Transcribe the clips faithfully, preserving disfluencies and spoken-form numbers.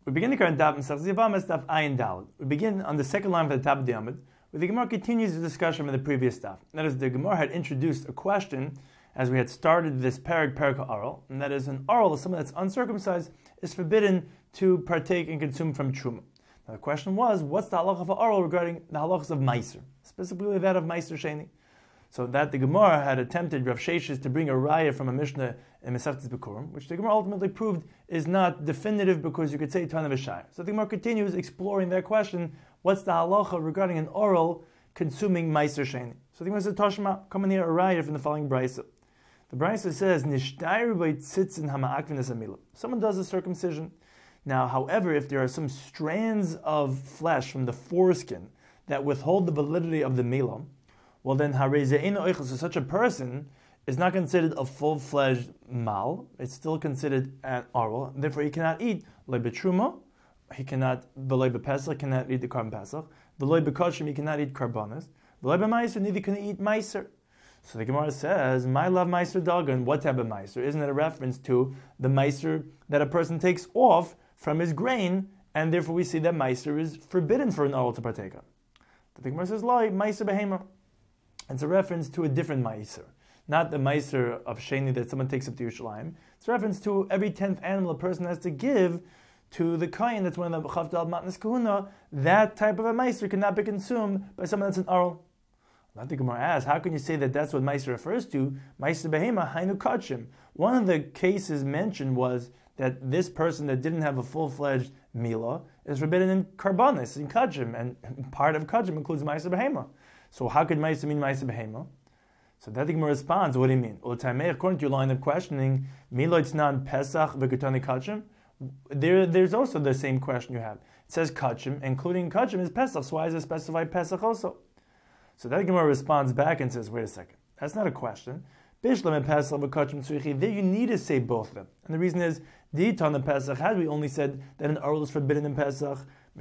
We begin the current daf Masechtas Yevamos daf Ayin Daled. We begin on the second line of the top of the Amud, where the Gemara continues the discussion from the previous daf. That is, the Gemara had introduced a question as we had started this parak parak ha'aral, and that is, an aral, someone that's uncircumcised, is forbidden to partake and consume from truma. Now the question was, what's the halacha of aral regarding the halachas of meiser, specifically that of meiser sheni? So that the Gemara had attempted, Rav Sheshes, to bring a raya from a Mishnah in Masechtas Bikurim, which the Gemara ultimately proved is not definitive because you could say Tana V'Shai. So the Gemara continues exploring that question, what's the halacha regarding an oral consuming Meiser Sheni? So the Gemara says, Toshma, come in here, a raya from the following brisa. The brisa says, Nishtayr b'tzitzin hama'akvinas amila. Someone does a circumcision. Now, however, if there are some strands of flesh from the foreskin that withhold the validity of the milah, well then, so such a person is not considered a full-fledged mal. It's still considered an oral. Therefore, he cannot eat loy betruma. He cannot v'loy bepesach. Cannot eat the carbon pesach. V'loy bekoshem. He cannot eat karbanas. V'loy b'meiser. Neither can he eat meiser. So the Gemara says, "My love meiser dagan." What type of meiser? Isn't it a reference to the meiser that a person takes off from his grain, and therefore we see that meiser is forbidden for an oral to partake of? The Gemara says, "Loy meiser behema." It's a reference to a different meiser, not the meiser of sheni that someone takes up to Yerushalayim. It's a reference to every tenth animal a person has to give to the kohen. That's one of the chavdal matnas kahuna. That type of a meiser cannot be consumed by someone that's an aral. Now the Gemara asks, how can you say that that's what meiser refers to? Meiser behema hainu kachim. One of the cases mentioned was that this person that didn't have a full-fledged milah is forbidden in karbanis, in kachim, and part of kachim includes meiser behema. So how could meiser mean meiser behema? So that the Gemara responds, what do you mean? According to your line of questioning, miloitznan pesach v'kutani kachim, there, there's also the same question you have. It says kachim, including kachim is pesach, so why is it specified pesach also? So that Gemara responds back and says, wait a second, that's not a question. Bishlam and pesach v'kachim tzrichi, there you need to say both of them. And the reason is, di'tan pesach, had we only said that an oral is forbidden in pesach,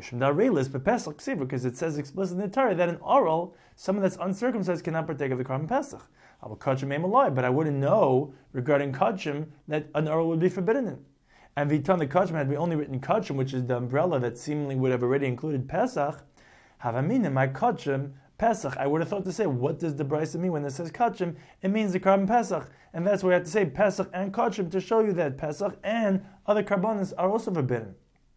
because it says explicitly in the Torah that an oral, someone that's uncircumcised, cannot partake of the carbon pesach. I will kachim aim alive, but I wouldn't know regarding kachim that an oral would be forbidden in. And vitan the kachim, had we only written kachim, which is the umbrella that seemingly would have already included pesach, havamin in my kachim pesach. I would have thought to say, what does the brisa mean when it says kachim? It means the carbon pesach, and that's why we have to say pesach and kachim to show you that pesach and other carbonas are also forbidden.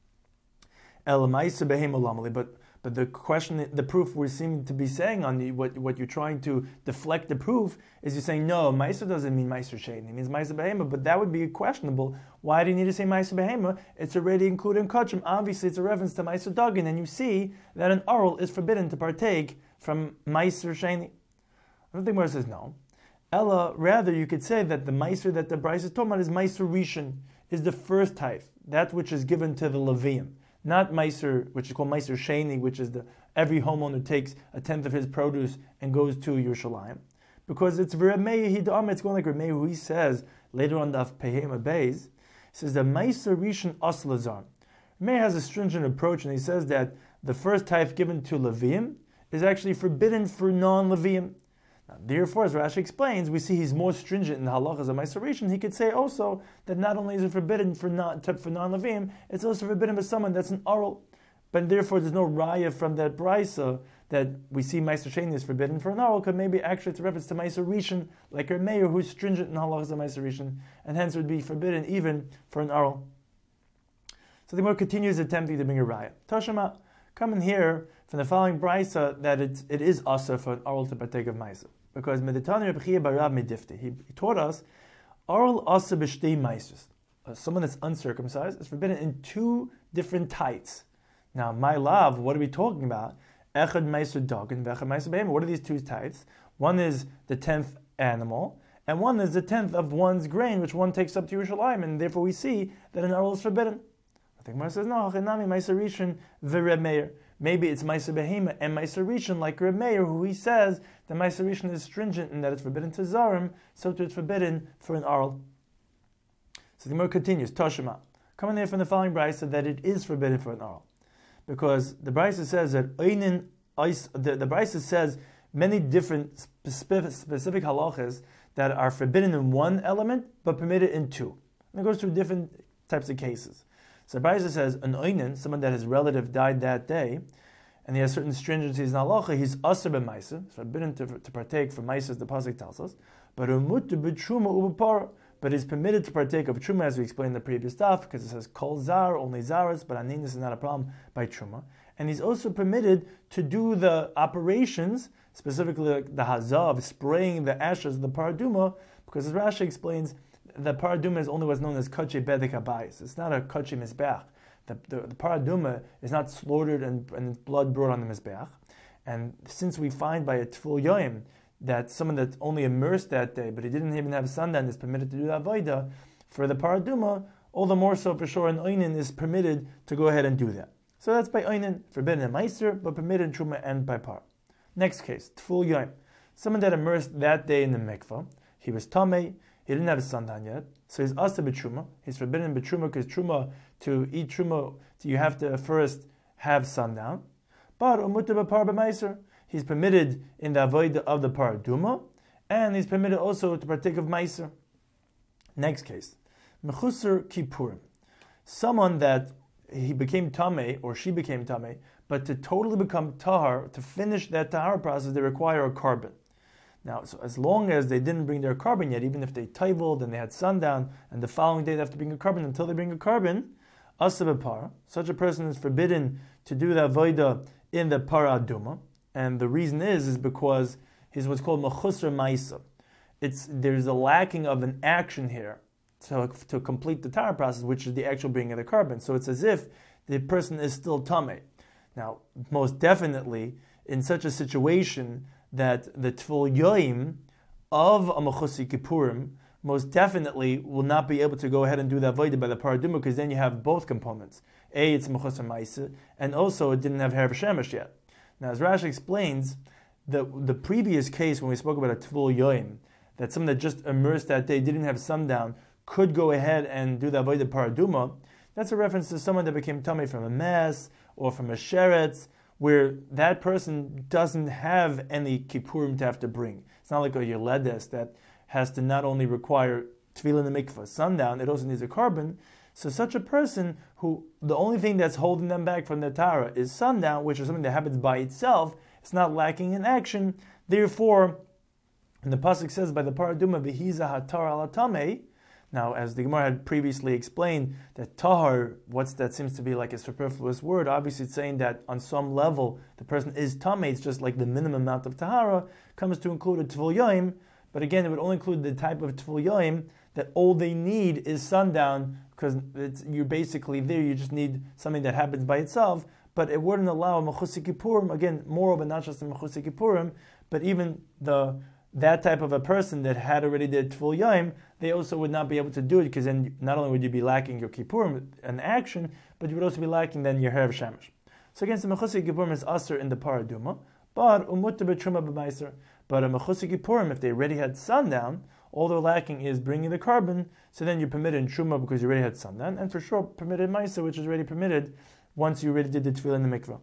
But but the question, the proof we're seeming to be saying on the, what what you're trying to deflect the proof is you're saying no, meiser doesn't mean meiser sheni, it means meiser behema. But that would be questionable. Why do you need to say meiser behema? It's already included in kachim. Obviously, it's a reference to meiser dagin, and you see that an oral is forbidden to partake from meiser sheni. I don't think Gemara says no. Ella, rather you could say that the meiser that the brisa is talking about is meiser rishon, is the first type, that which is given to the Levium. Not meiser, which is called meiser sheni, which is the every homeowner takes a tenth of his produce and goes to Yerushalayim, because it's Reb Meir Hidam. It's going like Reb Meir, who he says later on the Pehema Beis, says the meiser rishon aslazar. Reb Meir has a stringent approach, and he says that the first type given to Levium is actually forbidden for non-Levium. Now, therefore, as Rashi explains, we see he's more stringent in the halachas of meiser rishon. He could say also that not only is it forbidden for non for non-levim, it's also forbidden for someone that's an oral. But therefore, there's no raya from that brisa that we see meiser sheni is forbidden for an oral, because maybe actually it's a reference to meiser rishon, like a mayor who's stringent in the halachas of meiser rishon, and hence it would be forbidden even for an oral. So the Gemara continues attempting to bring a raya. Toshima, come in here from the following brisa that it, it is also for an oral to partake of meiser. Because Meditani Reb Chia Barav Medifti, he taught us, oral asa b'shtei meisers. Someone that's uncircumcised is forbidden in two different tights. Now, my love, what are we talking about? Echad meiser dog and vechad meiser behema. What are these two tights? One is the tenth animal, and one is the tenth of one's grain, which one takes up to Yerushalayim, and therefore we see that an oral is forbidden. I think Mar says, no, Chenami meiser rishon v'Reb Meir. Maybe it's meiser behema and meiser rishon, like Reb Meir, who he says that meiser rishon is stringent in that it's forbidden to zarim, so too it's forbidden for an oral. So the Gemara continues, Toshima, coming there from the following brisa that it is forbidden for an oral, because the brisa says that einin the the brisa says many different specific, specific halachas that are forbidden in one element but permitted in two. And it goes through different types of cases. So Brisa says, an oinen, someone that his relative died that day, and he has certain stringencies in halacha, he's aser b'maisa, it's forbidden to, to partake from maisa, as the pasuk tells us, but umutu b'truma ubepara, but is permitted to partake of truma, as we explained in the previous stuff, because it says kol zar, only zaras, but aninus is not a problem by truma. And he's also permitted to do the operations, specifically like the hazah of spraying the ashes of the paraduma, because as Rashi explains, the paraduma is only what's known as kache bedek habayis. It's not a kache mizbeach. The, the, the paraduma is not slaughtered and, and blood brought on the mizbeach. And since we find by a tful yoim that someone that's only immersed that day, but he didn't even have sundown, is permitted to do the avodah for the paraduma, all the more so for sure an oinen is permitted to go ahead and do that. So that's by oinen, forbidden in meiser, but permitted in truma and by par. Next case, tful yoim. Someone that immersed that day in the mikvah, he was tamei, he didn't have a sundown yet, so he's asa b'truma. He's forbidden b'truma because truma, to eat truma, you have to first have sundown. But umuta b'par b'meiser, he's permitted in the avodah of the paraduma, and he's permitted also to partake of meiser. Next case, mechusar kippurim. Someone that he became tamei, or she became tamei, but to totally become tahar, to finish that tahar process, they require a carbon. Now, so as long as they didn't bring their carbon yet, even if they taiveled and they had sundown, and the following day they have to bring a carbon, until they bring a carbon, asabapar, such a person is forbidden to do the avodah in the paraduma, and the reason is is because he's what's called mechusar maisa. It's there's a lacking of an action here to, to complete the tahar process, which is the actual bringing of the carbon. So it's as if the person is still tamei. Now, most definitely, in such a situation, that the tful yoim of a mechusi kippurim most definitely will not be able to go ahead and do the avodah by the paraduma, because then you have both components. A, it's mechusar maisa, and also it didn't have herav shemesh yet. Now, as Rashi explains, the the previous case when we spoke about a tful yoim, that someone that just immersed that day didn't have sundown could go ahead and do the avodah paraduma. That's a reference to someone that became tamei from a mess or from a sheretz, where that person doesn't have any kippurim to have to bring. It's not like a yoledes that has to not only require tefillah in the mikvah, sundown, it also needs a carbon. So such a person who, the only thing that's holding them back from the Tara is sundown, which is something that happens by itself, it's not lacking in action. Therefore, and the pasuk says by the paraduma, v'hiza hatar ala tamei. Now, as the Gemara had previously explained, that tahar, what's that seems to be like a superfluous word, obviously it's saying that on some level the person is tamei, it's just like the minimum amount of tahara comes to include a tful yoim, but again it would only include the type of tful yoim that all they need is sundown, because it's, you're basically there, you just need something that happens by itself, but it wouldn't allow a mechusi kippurim, again, moreover, not just a mechusi kippurim, but even the that type of a person that had already did tful yoim, they also would not be able to do it, because then not only would you be lacking your kippurim, an action, but you would also be lacking then your herav shemesh. So again, the mechusi kippurim is aser in the paraduma, but umutta b'truma b'meiser. But a mechusi kippurim, if they already had sundown, all they're lacking is bringing the carbon, so then you're permitted in truma because you already had sundown, and for sure permitted meiser, which is already permitted once you already did the tefillah in the mikvah.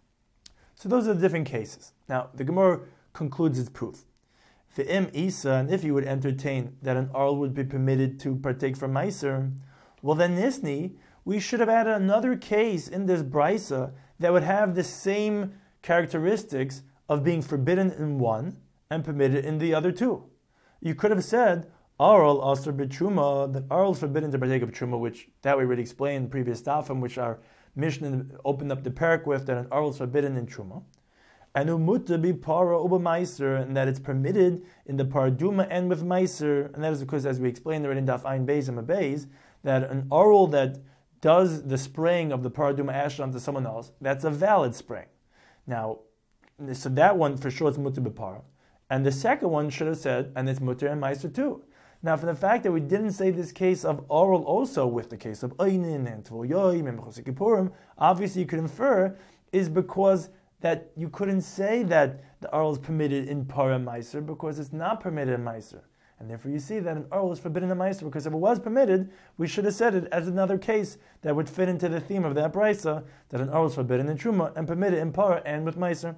So those are the different cases. Now, the Gemara concludes its proof. V'im isa, and if you would entertain that an arl would be permitted to partake from meiser, well then nisni, we should have added another case in this brisa that would have the same characteristics of being forbidden in one and permitted in the other two. You could have said, arl asr b'truma, that arl is forbidden to partake of truma, which that we already explained in the previous dafim, which our Mishnah opened up the parak with, that an arl is forbidden in truma. And umutta bi para uba meiser, and that it's permitted in the paraduma and with meiser, and that is because, as we explained already in Daf Ayin Beis and Beis, that an arl that does the spraying of the paraduma ash onto someone else, that's a valid spraying. Now, so that one for sure is mutta bi para, and the second one should have said, and it's mutter and meiser too. Now, from the fact that we didn't say this case of arl also with the case of einin and tful yoim and mechusi kippurim, obviously you could infer is because that you couldn't say that the arl is permitted in para meiser because it's not permitted in meiser. And therefore you see that an arl is forbidden in meiser, because if it was permitted, we should have said it as another case that would fit into the theme of that brisa, that an arl is forbidden in truma and permitted in para and with meiser.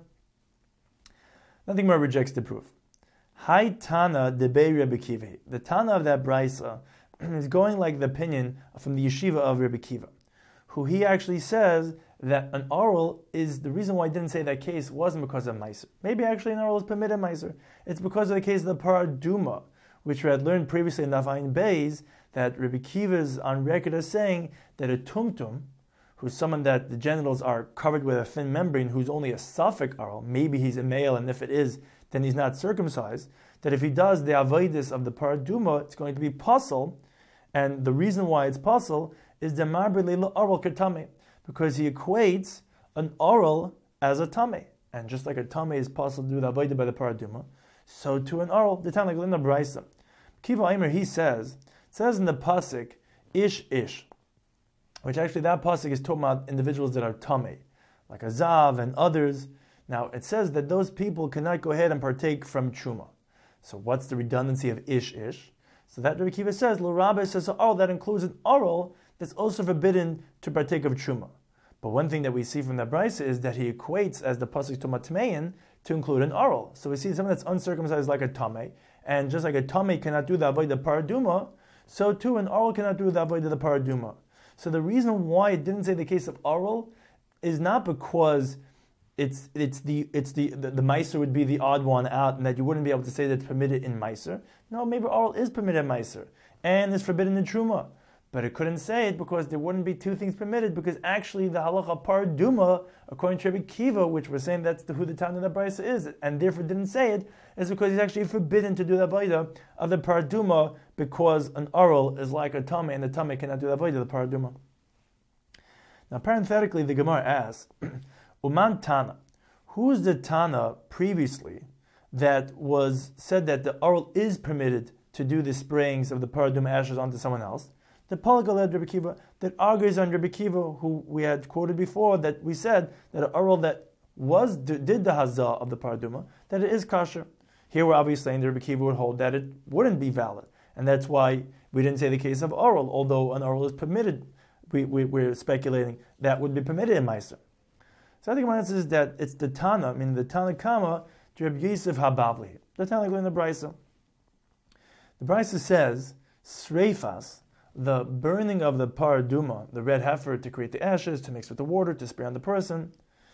Nothing more rejects the proof. Hai Tana debei Rebbe Kiva. The Tana of that brisa is going like the opinion from the yeshiva of Rebbe Kiva. who he actually says that an oral is, the reason why I didn't say that case wasn't because of Meiser. Maybe actually an oral is permitted Meiser. It's because of the case of the Paraduma, which we had learned previously in Daf Ayin Beis, that Rabbi Kiva is on record as saying that a tumtum, who's someone that the genitals are covered with a thin membrane, who's only a suffix oral, maybe he's a male, and if it is, then he's not circumcised, that if he does the avoidus of the Paraduma, it's going to be puzzle, and the reason why it's puzzle is the marbe leila oral katame, because he equates an oral as a tame, and just like a tame is puzzle to do the avoidus by the Paraduma, so to an oral, the Tanakh Linda Braisa. Kiva Aimer, he says, says in the pasuk, ish ish, which actually that pasuk is talking about individuals that are tame, like Azav and others. Now it says that those people cannot go ahead and partake from truma. So what's the redundancy of ish ish? So that Rabbi Kiva says, L'Rabbi says, oh, that includes an oral that's also forbidden to partake of truma. But one thing that we see from the Brisa is that he equates as the pasuk to matmein to include an oral. So we see someone that's uncircumcised like a tame, and just like a tame cannot do the avoid the paraduma, so too an oral cannot do the avoid the paraduma. So the reason why it didn't say the case of oral is not because it's it's the it's the the, the meiser would be the odd one out, and that you wouldn't be able to say that it's permitted in meiser. No, maybe oral is permitted in meiser and is forbidden in truma, but it couldn't say it because there wouldn't be two things permitted, because actually the halacha paraduma, according to Rabbi Kiva, which we're saying that's the, who the Tana of the Brisa is, and therefore didn't say it, is because he's actually forbidden to do the avodah of the paraduma, because an oral is like a tame, and the tame cannot do the avodah of the paraduma. Now parenthetically, the Gemara asks, Uman Tana, who's the Tana previously that was said that the oral is permitted to do the sprayings of the paraduma ashes onto someone else? The Palagaled Rabbi Kiva that argues on Rabbi Kiva, who we had quoted before, that we said that an oral that was did the hazah of the paraduma, that it is kosher. Here we're obviously saying that Rabbi Kiva would hold that it wouldn't be valid, and that's why we didn't say the case of oral, although an oral is permitted. We, we, we're speculating that would be permitted in Meiser. So I think my answer is that it's the Tana, I mean the Tana Kama, to Rabbi Yosef HaBavli, the Tana in the Brisa. The Brisa says, Sreifas, the burning of the paraduma, the red heifer, to create the ashes, to mix with the water, to spray on the person.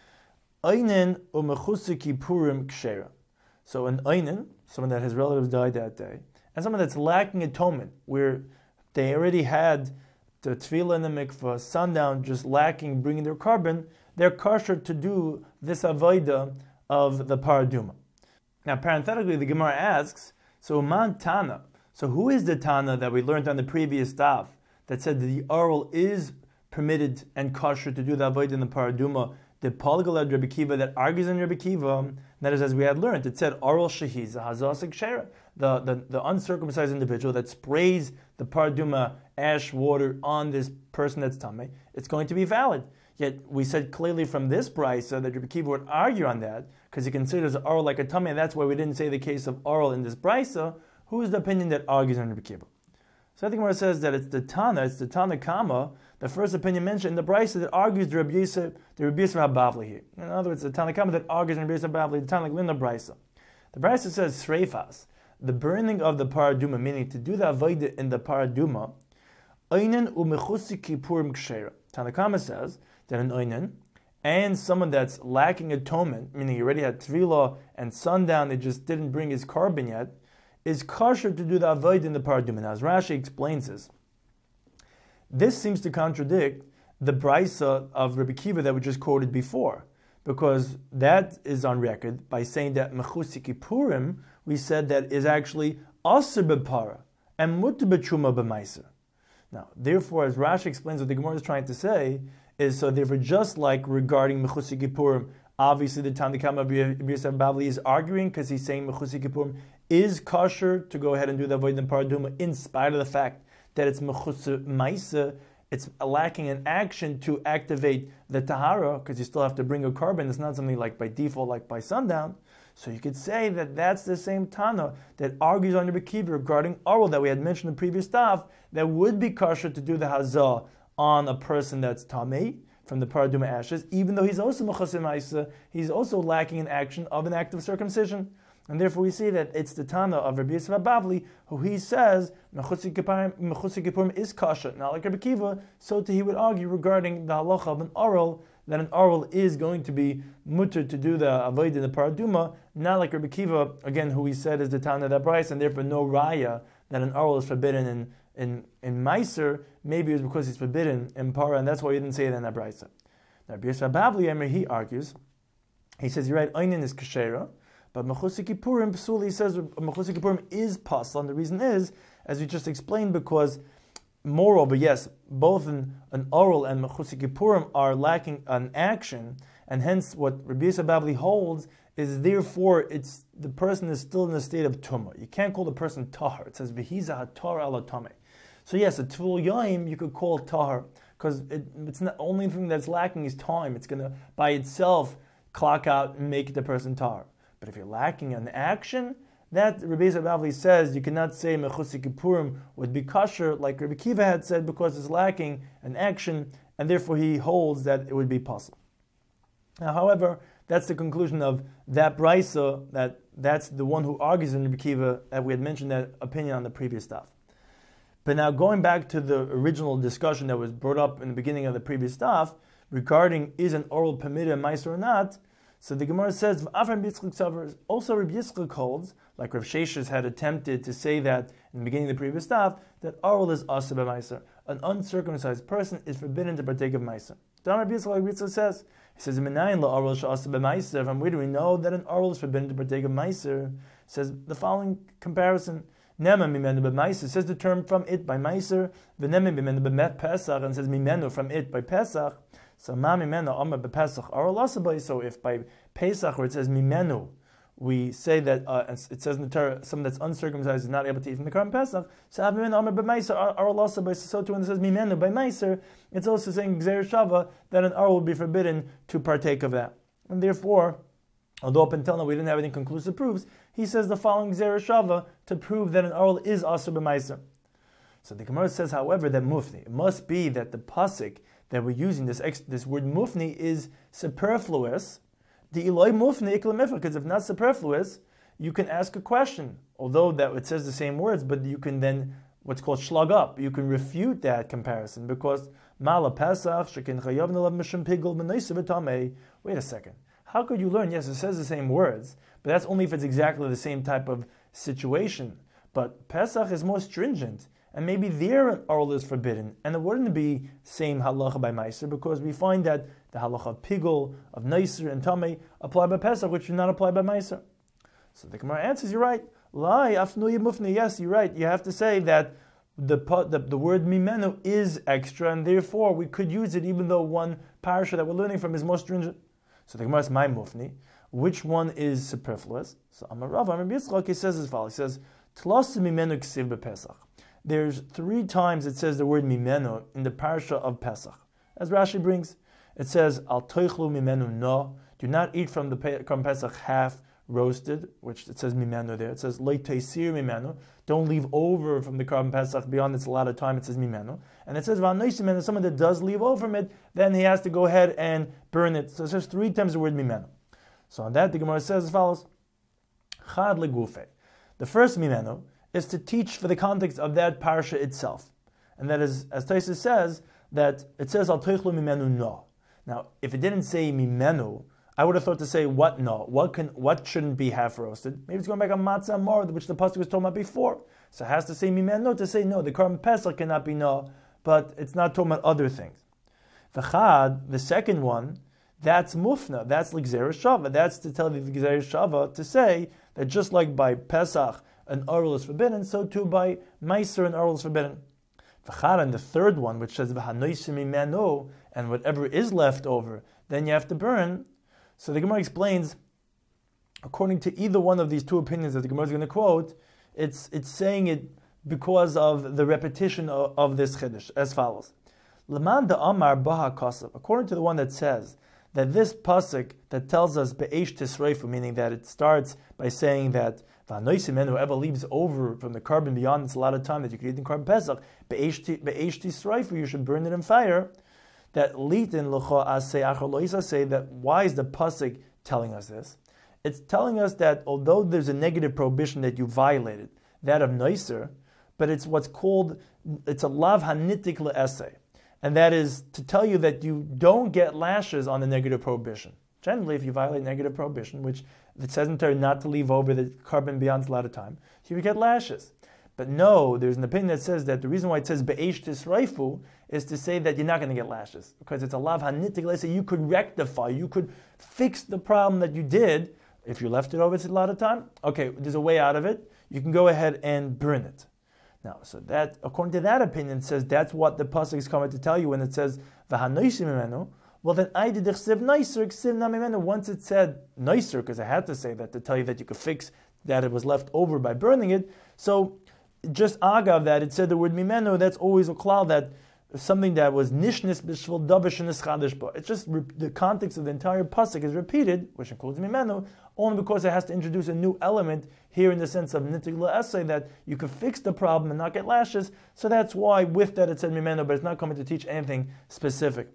Einin umechusiki purim kshera. So an einin, someone that his relatives died that day, and someone that's lacking atonement, where they already had the tefillah in the mikvah, sundown, just lacking bringing their carbon, they're kosher to do this avodah of the paraduma. Now parenthetically, the Gemara asks, so man Tana, so who is the Tana that we learned on the previous daf that said that the oral is permitted and kosher to do the avodah in the paraduma? The Palagaled Rabbi Kiva that argues in Rabbi Kiva, that is as we had learned, it said oral shahiz hazasik shera, the, the the uncircumcised individual that sprays the paraduma ash water on this person that's tamei, it's going to be valid. Yet we said clearly from this brisa that Rabbi Kiva would argue on that because he considers oral like a tamei, and that's why we didn't say the case of oral in this brisa. Who is the opinion that argues on Rabbi Kiva? So I think where it says that it's the Tana, it's the Tana Kama, the first opinion mentioned in the Brisa that argues the Rabbi Yosef, the Rabbi Yosef HaBavli here. In other words, the Tana Kama that argues in Rabbi Yosef HaBavli, the Tana in the Brisa. The Brisa says Sreifas, the burning of the paraduma, meaning to do the avodah in the paraduma, Einin umechusiki purim kshera. Tana Kama says that an Einin and someone that's lacking atonement, meaning he already had tefillah and sundown, they just didn't bring his carbon yet, is kosher to do the avodah in the paraduma. Now, as Rashi explains this, this seems to contradict the brisa of Rabbi Kiva that we just quoted before, because that is on record by saying that mechusiki purim, we said that is actually aser b'para and mutar b'truma b'maiser. Now, therefore, as Rashi explains what the Gemara is trying to say, is so therefore just like regarding mechusiki purim, obviously the Tana Kama of Rabbi Yosef Bavli is arguing because he's saying mechusiki purim is kosher to go ahead and do the avodah in paraduma in spite of the fact that it's mechusik maisa, it's lacking an action to activate the tahara because you still have to bring a carbon. It's not something like by default, like by sundown. So you could say that that's the same Tana that argues on Rabbi Kiva regarding oral that we had mentioned in the previous stuff that would be kosher to do the hazah on a person that's tamei from the paraduma ashes, even though he's also mechusik maisa, he's also lacking an action of an act of circumcision. And therefore we see that it's the Tana of Rabbi Yosef Bavli, who he says, Mechutzi Kippurim is kasha. Now like Rabbi Kiva, so too he would argue regarding the halacha of an oral, that an oral is going to be mutter to do the avoid in the paraduma, not like Rabbi Kiva, again, who he said is the Tana of that price, and therefore no raya that an oral is forbidden in in, in Meiser. Maybe it was because it's forbidden in para, and that's why he didn't say it in that brisa. Now Rabbi Yosef Bavli, he argues, he says, you're right, Einin is kashera, but Mechutzi Kippurim, Psuli, he says Mechutzi Kippurim is pasul, and the reason is, as we just explained, because moreover, yes, both an, an oral and Mechutzi Kippurim are lacking an action, and hence what Rabbi Yosef Bavli holds is therefore it's the person is still in a state of tumah. You can't call the person tahar. It says v'hiza hatar ala tameh. So yes, a tvul yoim you could call tahar because it, it's not only thing that's lacking is time. It's going to by itself clock out and make the person tahar. But if you're lacking an action, that Rabbi Yosef Bavli says you cannot say Mechutzi Kippurim would be kosher, like Rabbi Kiva had said, because it's lacking an action, and therefore he holds that it would be possible. Now, however, that's the conclusion of that brisa, that that's the one who argues in Rabbi Kiva, that we had mentioned that opinion on the previous stuff. But now going back to the original discussion that was brought up in the beginning of the previous stuff, regarding is an oral permitted in Meiser or not, so the Gemara says, also Rabbi Yitzchak holds, like Rav Sheshes had attempted to say that in the beginning of the previous stuff, that oral is asa b'meiser. An uncircumcised person is forbidden to partake of meiser. Don Rabbi Yitzchak, like Rabbi Yitzchak says, he says, "Minayin la'oral she'asa b'meiser." From where do we know that an oral is forbidden to partake of meiser? Says the following comparison: Nema mimenu b'meiser says the term from it by meiser. V'nema mimenu b'met pesach and says mimenu from it by pesach. So ma mimenu amma b'pesach oral asa b'meiser. So if by Pesach where it says mimenu, we say that uh, it says in the Torah, someone that's uncircumcised is not able to eat from the Karban Pesach. So Mimenu Amar b'Meiser Oral asa b'Meiser. So too when it says Mimenu by Meiser, it's also saying Gzeir Shava that an oral will be forbidden to partake of that. And therefore, although up until now we didn't have any conclusive proofs, he says the following Gzeir Shava to prove that an oral is asa b'Meiser. So the Gemara says, however, that mufni, it must be that the pasuk that we're using, this ex, this word mufni, is superfluous. The Eloi mufni iklamifah, because if not superfluous, you can ask a question. Although that it says the same words, but you can then what's called shlug up. You can refute that comparison because mala pesach shekin chayav nelav mishum pigul b'noisiv v'tamei. Wait a second. How could you learn? Yes, it says the same words, but that's only if it's exactly the same type of situation. But Pesach is more stringent, and maybe there an oral is forbidden, and it wouldn't be same halacha by Meiser because we find that the halacha of pigul, of Neiser and Tamei apply by Pesach, which do not apply by Meiser. So the Gemara answers, you're right. Lai afnuya mufni. Yes, you're right. You have to say that the, the the word mimenu is extra, and therefore we could use it even though one parasha that we're learning from is more stringent. So the Gemara is my mufni. Which one is superfluous? So Amar Rav, Amar Yitzchak, he says as follows. He says, Tlas mimenu ksiv b'Pesach. There's three times it says the word mimenu in the parasha of Pesach. As Rashi brings, it says, Al toichlu mimenu no. Do not eat from the Korban Pesach half roasted, which it says mimenu there. It says, Le teisir mimenu. Don't leave over from the Korban Pesach beyond its allotted time. It says mimenu. And it says, V'anois mimenu, someone that does leave over from it, then he has to go ahead and burn it. So it says three times the word mimenu. So on that, the Gemara says as follows, Chad legufe. The first mimenu is to teach for the context of that parsha itself. And that is, as Tosfos says, that it says, Al toichlu mimenu no. Now, if it didn't say mimenu, I would have thought to say, what no? What can what shouldn't be half roasted? Maybe it's going back on matzah more, which the pasuk was talking about before. So it has to say mimenu to say no. The Korban Pesach cannot be no, but it's not talking about other things. V'chad, the second one, that's mufna, that's like Gzeir Shava. That's to tell the Gzeir Shava to say that just like by Pesach an oral is forbidden, so too by Meiser an oral is forbidden. V'chad, and the third one, which says v'hanoisim mimenu, and whatever is left over, then you have to burn. So the Gemara explains, according to either one of these two opinions that the Gemara is going to quote, it's it's saying it because of the repetition of, of this chiddush, as follows. Leman da amar baha kasav, according to the one that says that this pasuk that tells us be'esh tisreifu, meaning that it starts by saying that v'anoisim whoever leaves over from the carbon beyond its allotted time that you can eat in Korban Pesach, be'esh tisreifu, you should burn it in fire. That litin l'cho asay achar lo isasay, that why is the pasuk telling us this? it's telling us that although there's a negative prohibition that you violated, that of Noiser, but it's what's called, it's a lav hanitik le'esei. And that is to tell you that you don't get lashes on the negative prohibition. Generally, if you violate negative prohibition, which it says in Torah not to leave over the carbon beyond a lot of time, so you get lashes. But no, there's an opinion that says that the reason why it says be'esh tisraifu is to say that you're not going to get lashes. Because it's a lav hanitik le'esei. You could rectify, you could fix the problem that you did if you left it over a lot of time. Okay, there's a way out of it. You can go ahead and burn it. Now, so that, according to that opinion, says that's what the pasuk is coming to tell you when it says v'hanoisim imenu. Well, then I did chsiv noiser, chsiv nam imenu. Once it said noiser, because I had to say that to tell you that you could fix that it was left over by burning it. So, just agav that it said the word mimenu. That's always a klal that something that was nishnis b'shvil davish nishchadish ba. It's just re- the context of the entire pasuk is repeated, which includes mimenu, only because it has to introduce a new element here in the sense of nitik le'esei, that you could fix the problem and not get lashes. So that's why with that it said mimenu, but it's not coming to teach anything specific.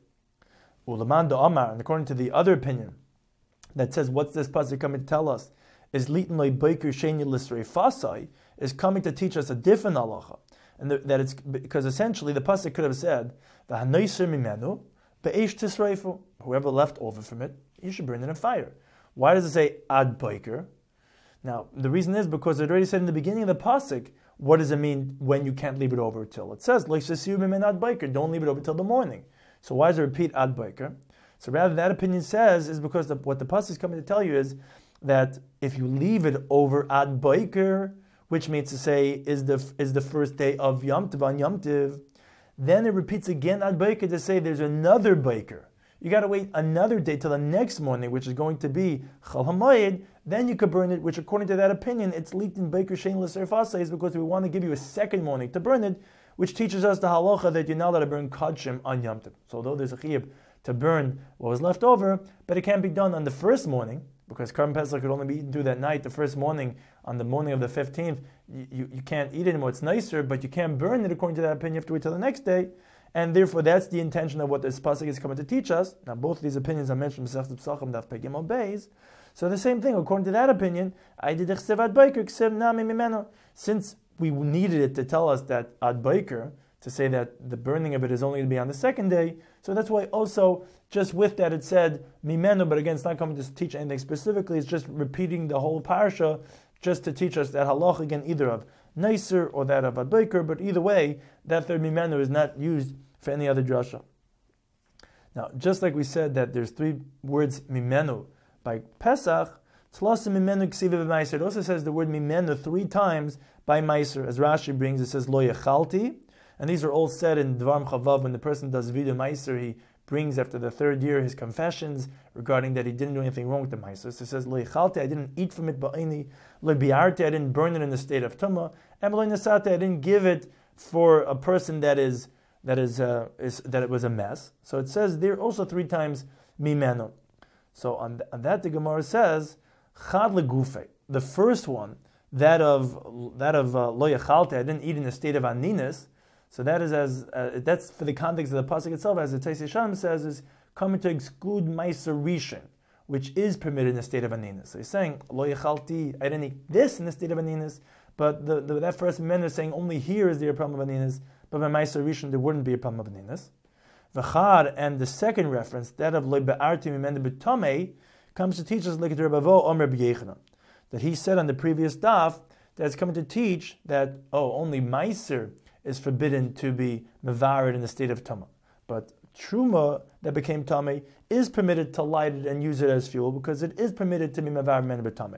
Ulaman do Amar, and according to the other opinion that says what's this pasuk coming to tell us is litin loy beiker sheni l'srei fasai, is coming to teach us a different halacha. And the, that it's because essentially the pasuk could have said the hanoiser mimenu be'esh tisreifu, whoever left over from it, you should burn it in fire. Why does it say ad biker? Now the reason is because it already said in the beginning of the pasuk. What does it mean when you can't leave it over till? It says leishasiu mimen ad biker. Don't leave it over till the morning. So why does it repeat ad biker? So rather that opinion says is because the, what the pasuk is coming to tell you is that if you leave it over ad biker, which means to say is the is the first day of Yom Tov on Yom Tov, then it repeats again ad biker to say there's another biker. You got to wait another day till the next morning, which is going to be Chol HaMoed. Then you could burn it, which according to that opinion, it's leaked in biker shein l'ser fasei, is because we want to give you a second morning to burn it, which teaches us the halacha that you're not allowed to burn kadshim on Yom Tov. So although there's a chiyuv to burn what was left over, but it can't be done on the first morning, because Karban Pesach could only be eaten through that night, the first morning, on the morning of the fifteenth, you, you, you can't eat it anymore. It's nicer, but you can't burn it according to that opinion. You have to wait till the next day. And therefore, that's the intention of what this pasuk is coming to teach us. Now, both of these opinions are mentioned in Masechet Pesachim, Daf Pei Gimel Beis. So the same thing, according to that opinion, I did chsev ad biker, chsev nami mimeno. Since we needed it to tell us that ad biker, to say that the burning of it is only going to be on the second day, so that's why also, just with that it said mimeno, but again, it's not coming to teach anything specifically, it's just repeating the whole parsha, just to teach us that halach again, either of Neiser or that of ad biker, but either way, that third mimeno is not used for any other drasha. Now, just like we said that there's three words mimenu by Pesach, tzlasim mimenu ksiva b'maiser. It also says the word mimenu three times by Maiser. As Rashi brings, it says lo yechalti, and these are all said in Dvarim Chavav when the person does vidu Maiser. He brings after the third year his confessions regarding that he didn't do anything wrong with the Maiser. So it says lo yechalti, I didn't eat from it ba'ini, lo biarti, I didn't burn it in the state of tumah, and lo nasate, I didn't give it for a person that is that is, uh, is that it was a mess. So it says there also three times mimenu. So on, th- on that the Gemara says chad legufe. The first one, that of that of uh, lo yachalti, I didn't eat in the state of aninus. So that is as uh, that's for the context of the pasuk itself, as the Teisei Shalom says, is coming to exclude ma'aser rishon, which is permitted in the state of aninus. So he's saying lo yachalti, I didn't eat this in the state of aninus, but the, the, that first men is saying only here is there a problem of aninus. But by Ma'aser Rishon there wouldn't be a problem of aninus. V'chad, and the second reference, that of lo be'arti mimenu b'tamei, comes to teach us like the Rebavo Omer b'Yechanan, that he said on the previous daf that it's coming to teach that oh only Ma'aser is forbidden to be mevared in the state of Tumah, but Truma that became Tamei is permitted to light it and use it as fuel because it is permitted to be mevared mimenu b'tamei.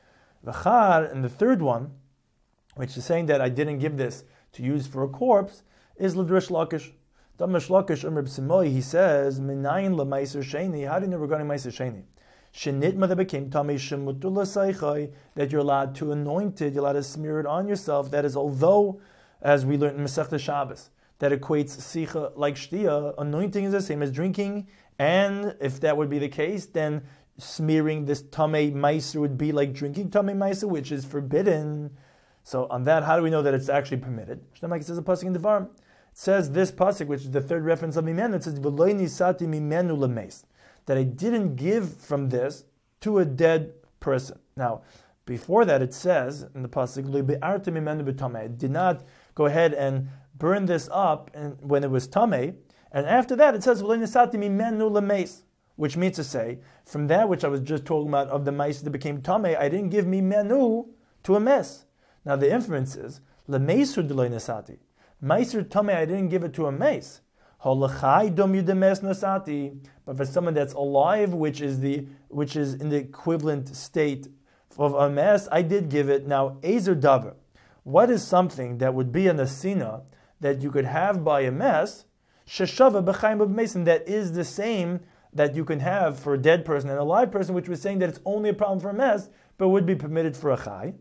V'chad, and the third one, which is saying that I didn't give this to use for a corpse, is L'drish Lakish. Damash Lakish Umar B'Simoi, he says, Minayin L'Maiser Sheni, how do you know regarding Maiser Sheni? Shenitma that became Tamei Shemutu L'Saichai, that you're allowed to anoint it, you're allowed to smear it on yourself. That is, although, as we learned in Masechta Shabbos, that equates Sicha like Shtia, anointing is the same as drinking, and if that would be the case, then smearing this Tamei Maiser would be like drinking Tamei Maiser, which is forbidden. So on that, how do we know that it's actually permitted? It says a pasuk in Devarim. It says this pasuk, which is the third reference of mimenu. It says v'lo nisati mimenu lemeis, that I didn't give from this to a dead person. Now, before that it says in the pasuk, I did not go ahead and burn this up and when it was tamei, and after that it says, which means to say, from that which I was just talking about of the mice that became tamei, I didn't give me menu to a mess. Now the inference is, lemeisur deloy nesati. Meiser tamei, I didn't give it to a mace. But for someone that's alive, which is the which is in the equivalent state of a mess, I did give it. Now, ezer davar. What is something that would be an asina that you could have by a mess? Sheshava b'chaim of mason, that is the same that you can have for a dead person and a live person, which was saying that it's only a problem for a mess, but would be permitted for a chai.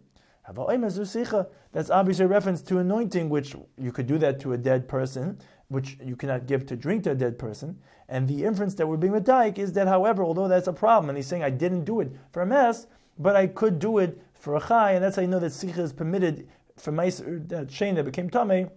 That's obviously a reference to anointing, which you could do that to a dead person, which you cannot give to drink to a dead person. And the inference that we're being medayik is that, however, although that's a problem, and he's saying I didn't do it for a mess, but I could do it for a chai, and that's how you know that sicha is permitted for meiser, that shane that became tamei,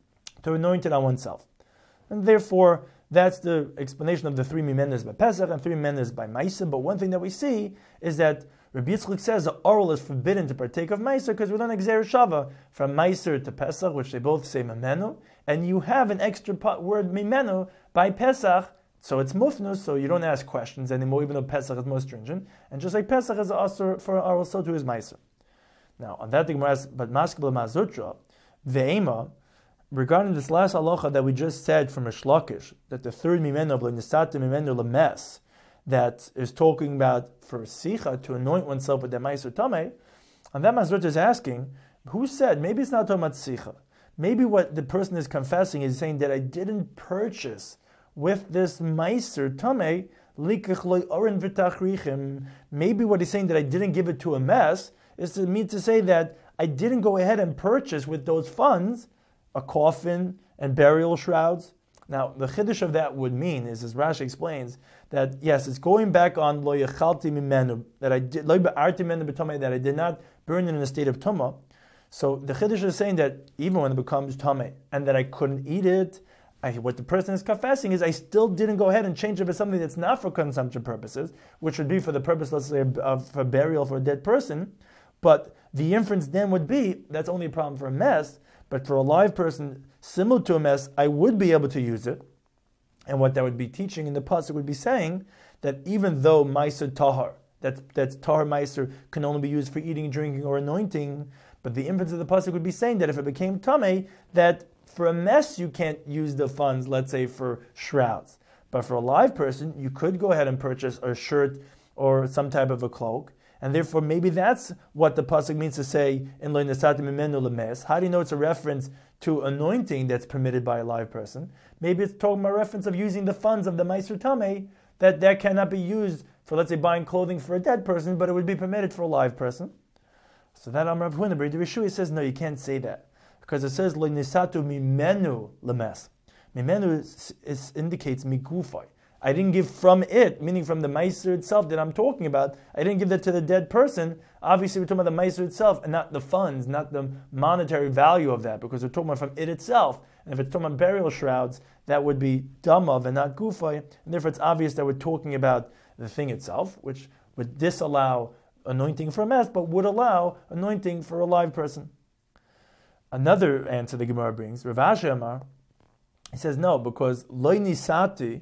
to anoint it on oneself. And therefore, that's the explanation of the three mimenas by Pesach and three mimenas by Meiser. But one thing that we see is that Rabbi Yitzchak says the oral is forbidden to partake of Meiser because we learn Gzeir Shava from Meiser to Pesach, which they both say Mimenu, and you have an extra word Mimenu by Pesach, so it's mufnus, so you don't ask questions anymore, even though Pesach is more stringent. And just like Pesach is also for oral, so too is Meiser. Now, on that the Gemara says, but Maskil Mazutra, Ve'ema, regarding this last halacha that we just said from Rish Lakish, that the third mimenu, l'nisata mimenu l'mes, that is talking about for sicha, to anoint oneself with the ma'aser tamei, and that Mazrut is asking, who said, maybe it's not talking about sicha, maybe what the person is confessing is saying that I didn't purchase with this ma'aser tamei, likach loy oren v'tachrichim, maybe what he's saying that I didn't give it to a mess, is to mean to say that I didn't go ahead and purchase with those funds a coffin and burial shrouds. Now, the chiddush of that would mean is, as Rashi explains, that yes, it's going back on lo yachalti mimenu, that I did lo be'arti mimenu b'tamei, that I did not burn it in a state of tumah. So the chiddush is saying that even when it becomes tamei, and that I couldn't eat it, I, what the person is confessing is I still didn't go ahead and change it for something that's not for consumption purposes, which would be for the purpose, let's say, of for burial for a dead person. But the inference then would be that's only a problem for a mess. But for a live person, similar to a mess, I would be able to use it. And what that would be teaching in the pasuk would be saying that even though meiser tahar, that's, that's tahar meiser, can only be used for eating, drinking, or anointing, but the inference of the pasuk would be saying that if it became tamei, that for a mess you can't use the funds, let's say, for shrouds. But for a live person, you could go ahead and purchase a shirt or some type of a cloak. And therefore, maybe that's what the pasuk means to say in Lo Nesati Mimenu Lemes. How do you know it's a reference to anointing that's permitted by a live person? Maybe it's talking about a reference of using the funds of the Meiser Tamei, that that cannot be used for, let's say, buying clothing for a dead person, but it would be permitted for a live person. So that Amar Rav Huna, the Rishui says, no, you can't say that. Because it says, Lo Nesatu Mimenu Lemes. Mimenu is, is, indicates Mikufai. I didn't give from it, meaning from the meiser itself that I'm talking about. I didn't give that to the dead person. Obviously, we're talking about the meiser itself and not the funds, not the monetary value of that, because we're talking about from it itself. And if it's talking about burial shrouds, that would be damav and not gufay. And therefore, it's obvious that we're talking about the thing itself, which would disallow anointing for a mess, but would allow anointing for a live person. Another answer the Gemara brings, Rav Ashi Amar, he says no, because loy nisati,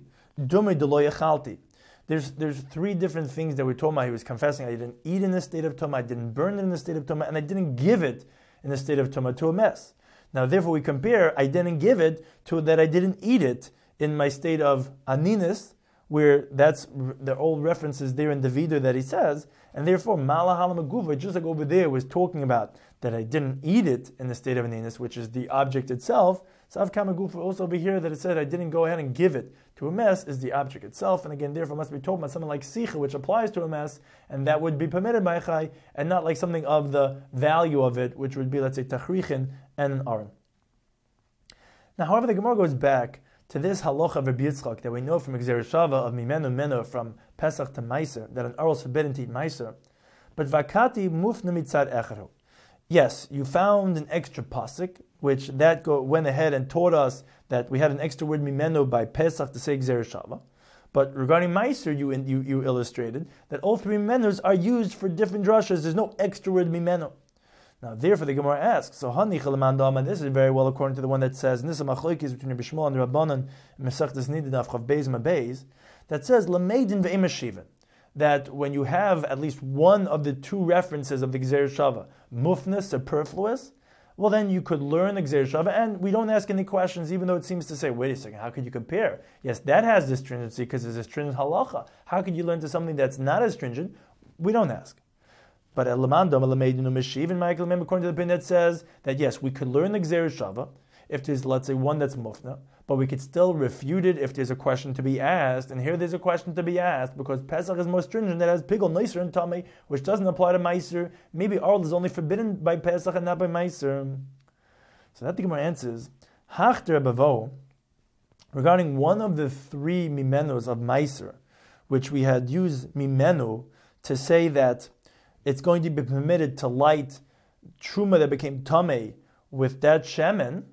There's there's three different things that we're talking about. He was confessing, I didn't eat in the state of Tumah, I didn't burn it in the state of Tumah, and I didn't give it in the state of Tumah to a mess. Now, therefore, we compare, I didn't give it to that I didn't eat it in my state of Aninis, where that's the old references there in the Vidur that he says, and therefore, Malahala Maguva, just like over there, was talking about that I didn't eat it in the state of Aninis, which is the object itself. Sav Kamagufa also over here that it said I didn't go ahead and give it to a mess is the object itself, and again, therefore must be talking about something like sicha, which applies to a mess, and that would be permitted by a chai, and not like something of the value of it, which would be, let's say, tachrichin and an aron. Now, however, the Gemara goes back to this halacha of Rabbi Yitzchak that we know from Gzeir Shava of Mimenu Menu from Pesach to Meiser, that an aron is forbidden to eat Meiser, but vakati mufna mitzad echaru. Yes, you found an extra pasuk, which that go, went ahead and taught us that we had an extra word mimenu by Pesach to say Gzeir Shava. But regarding Meiser, you, you you illustrated that all three mimenos are used for different drashas. There's no extra word mimeno. Now, therefore, the Gemara asks, so Hani Chalaman and this is very well according to the one that says, and this is a machlokes between Rabbi Shmuel and Rabbanan, Mesachtes Nidin Daf Chav Beis Mabeis, that says, Lameidin ve'im Shiva, that when you have at least one of the two references of the Gzeir Shava, mufna, superfluous, well then you could learn the Gzeir Shava, and we don't ask any questions, even though it seems to say, wait a second, how could you compare? Yes, that has this stringency because it's a stringent halacha. How could you learn to something that's not as stringent? We don't ask. But Elamandam Elameidinu Meshiv, and Michael, remember according to the opinion that says that yes, we could learn the Gzeir Shava if there's, let's say, one that's mufna, but we could still refute it if there's a question to be asked. And here there's a question to be asked because Pesach is more stringent. That has Pigel, Meiser, and Tamei, which doesn't apply to Meiser. Maybe Arl is only forbidden by Pesach and not by Meiser. So that the Gemara answers, Hachter Bavo, regarding one of the three mimenos of Meiser, which we had used mimenu to say that it's going to be permitted to light truma that became tamei with that shemen.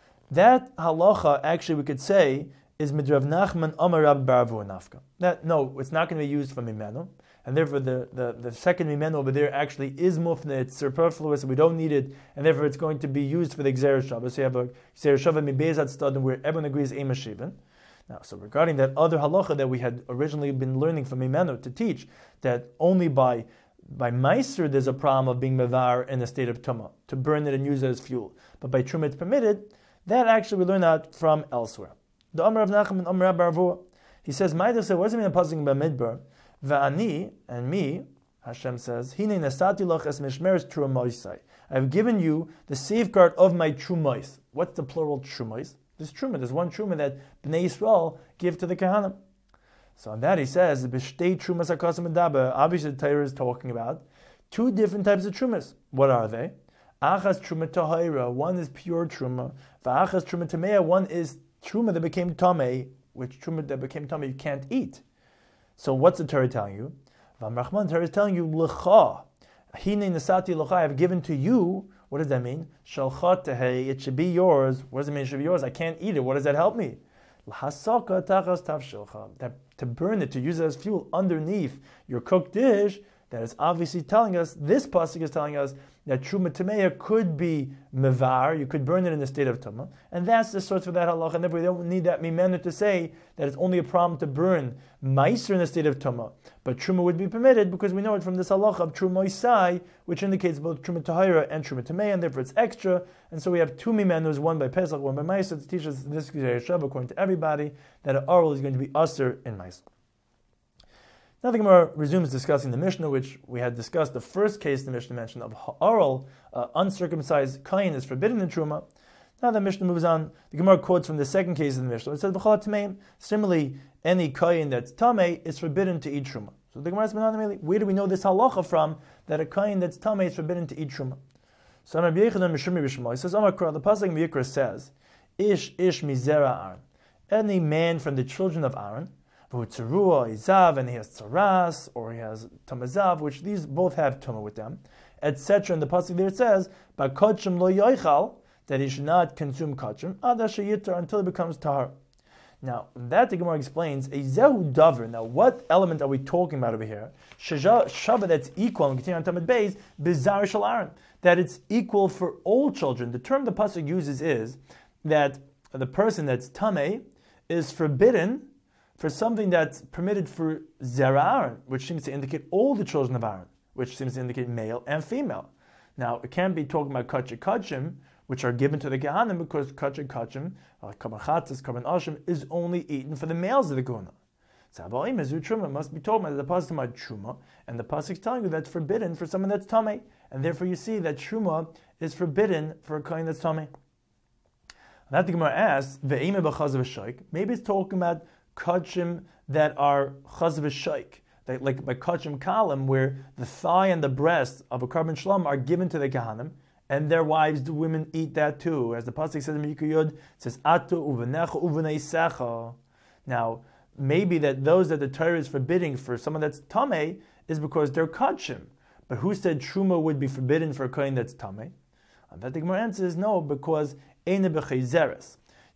That halacha, actually, we could say, is midrav Nachman Amar Rab Baravu Nafka. That no, it's not going to be used for mimenu, and therefore the, the, the second mimenu over there actually is mufna. It's superfluous. We don't need it, and therefore it's going to be used for the Gzeir Shava. So you have a Gzeir Shava mibezat stadim where everyone agrees ema shivan. Now, so regarding that other halacha that we had originally been learning from mimenu to teach that only by By Meiser, there's a problem of being mevar in a state of tumah, to burn it and use it as fuel. But by truma, it's permitted. That actually we learn that from elsewhere. The Amar of Nachman, Amar Rab Baravua, he says, Ma'ida said, what does it mean in pasuk b'midbar? Va'ani, and me, Hashem says, Hine nasati lach es mishmeres trumoisai. I have given you the safeguard of my trumois. What's the plural trumois? There's truma. There's one truma that Bnei Yisrael give to the Kahanim. So on that he says, B'shtei trumas hakasim medaber. Obviously the Torah is talking about two different types of trumas. What are they? Achas truma tahira, one is pure truma. V'achas truma tameya, one is truma that became tamei, which truma that became tamei you can't eat. So what's the Torah telling you? V'amrachman, the Torah is telling you, l'cha, hine nasati l'cha, I have given to you. What does that mean? Shalcha tehei, it should be yours. What does it mean it should be yours? I can't eat it. What does that help me? That to burn it, to use it as fuel underneath your cooked dish, that is obviously telling us, this pasuk is telling us that truma tameya could be mevar, you could burn it in the state of tumah, and that's the source for that halacha. And therefore we don't need that mimenu to say that it's only a problem to burn meiser in the state of tumah, but truma would be permitted because we know it from this halacha of trumoisai, which indicates both truma tahira and truma tameya, and therefore it's extra. And so we have two mimenus, one by Pesach, one by meiser, to teach us this Gzeir according to everybody that an oral is going to be usher in meiser. Now the Gemara resumes discussing the Mishnah, which we had discussed. The first case the Mishnah mentioned of ha'aral, uh, uncircumcised kain, is forbidden in Truma. Now the Mishnah moves on. The Gemara quotes from the second case of the Mishnah. It says, B'chal tameim. Similarly, any kain that's tamei is forbidden to eat Truma. So the Gemara says, where do we know this halacha from, that a kain that's tamei is forbidden to eat Truma? So Rabbi Yechanan Mishumi B'Shmai says, Amar Kra, the pasuk Miyikra says, Ish Ish Mizera Aaron. Any man from the children of Aaron, V'utzerua, Izav, and he has Tzaras, or he has Tamazav, which these both have Tumah with them, et cetera. And the pasuk there it says, Ba'kotchem lo yoichal, that he should not consume kotchem, Ada sheyitar, until it becomes tahar. Now, that the Gemara explains, a zehu davar. Now, what element are we talking about over here? Shava that's equal, and continue on Tamid Beis, bizarre shal Aaron, that it's equal for all children. The term the pasuk uses is that the person that's tamei is forbidden for something that's permitted for Zera Aaron, which seems to indicate all the children of Aaron, which seems to indicate male and female. Now, it can't be talking about Kachik Kachim, which are given to the Gehanim, because Kachik Kachim, like Kaban Chatzis, Kaban Ashim, is only eaten for the males of the Guna. So, Abalim Ezu Truma must be talking about the pasuk about Truma, and the pasuk is telling you that's forbidden for someone that's Tamei, and therefore you see that Truma is forbidden for a kohen that's Tamei. That the Gemara asks, Ve'ime b'chaz v'shoik, maybe it's talking about kachim that are chaz v'shoik, like by kachim kalim, where the thigh and the breast of a carbon shlam are given to the Gehanim, and their wives, the women, eat that too. As the pasuk says in Yikra Yud, it says, Atu uvenecha uveneisecha. Now, maybe that those that the Torah is forbidding for someone that's tamei is because they're kachim. But who said truma would be forbidden for a kohen that's tamei? And that the Gemara answer is no, because eine b'chayzeres.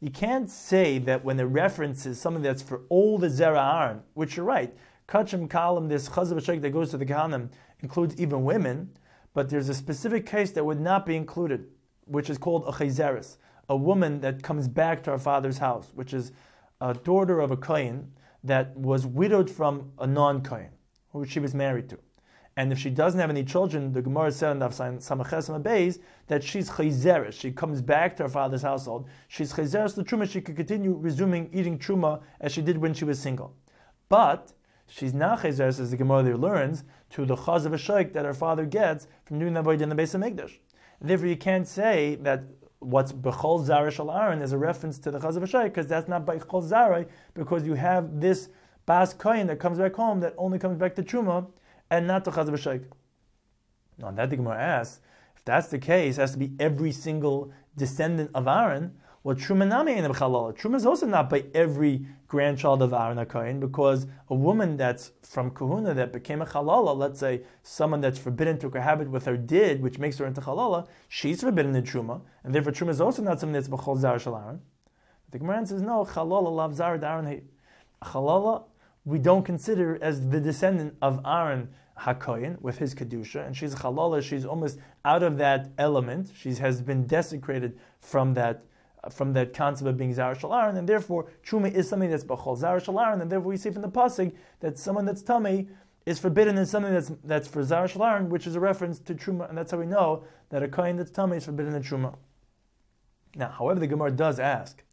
you can't say that when the reference is something that's for all the Zera Aaron, which you're right, Kachim Kalam, this Chazav Shek that goes to the Kahanim, includes even women, but there's a specific case that would not be included, which is called a Chayzeres, a woman that comes back to her father's house, which is a daughter of a Kohen that was widowed from a non-Kohen, who she was married to. And if she doesn't have any children, the Gemara said in Samachesam Beis that she's chayzeres. She comes back to her father's household. She's chayzeres to truma. She could continue resuming eating truma as she did when she was single. But she's not chayzeres, as the Gemara there learns, to the chaz of a shaykh that her father gets from doing the avodah in the Beis Hamikdash. Therefore, you can't say that what's bechol zara shel Aaron is a reference to the chaz of a shaykh, because that's not bechol zara, because you have this bas kohen that comes back home that only comes back to truma and not to Chaz B'Shaik. Now, that the Gemara asks, if that's the case, it has to be every single descendant of Aaron. Well, Truma Nami ain't B'Chalala. Truma is also not by every grandchild of Aaron HaKohen, because a woman that's from Kahuna that became a Chalala, let's say someone that's forbidden to cohabit with her did, which makes her into Chalala, she's forbidden in Truma, and therefore Truma is also not something that's B'Chol Zara Shel Aaron. The Gemara says, no, Chalala lav Zara d'Aaron Hei. Chalala, we don't consider as the descendant of Aaron HaKohen with his Kedusha, and she's a Chalala, she's almost out of that element, she has been desecrated from that from that concept of being Zara Shel Aaron, and therefore Truma is something that's B'chol Zara Shel Aaron, and therefore we see from the Pasuk that someone that's Tamei is forbidden in something that's that's for Zara Shel Aaron, which is a reference to Truma, and that's how we know that a Kohen that's Tamei is forbidden in Truma. Now, however, the Gemara does ask,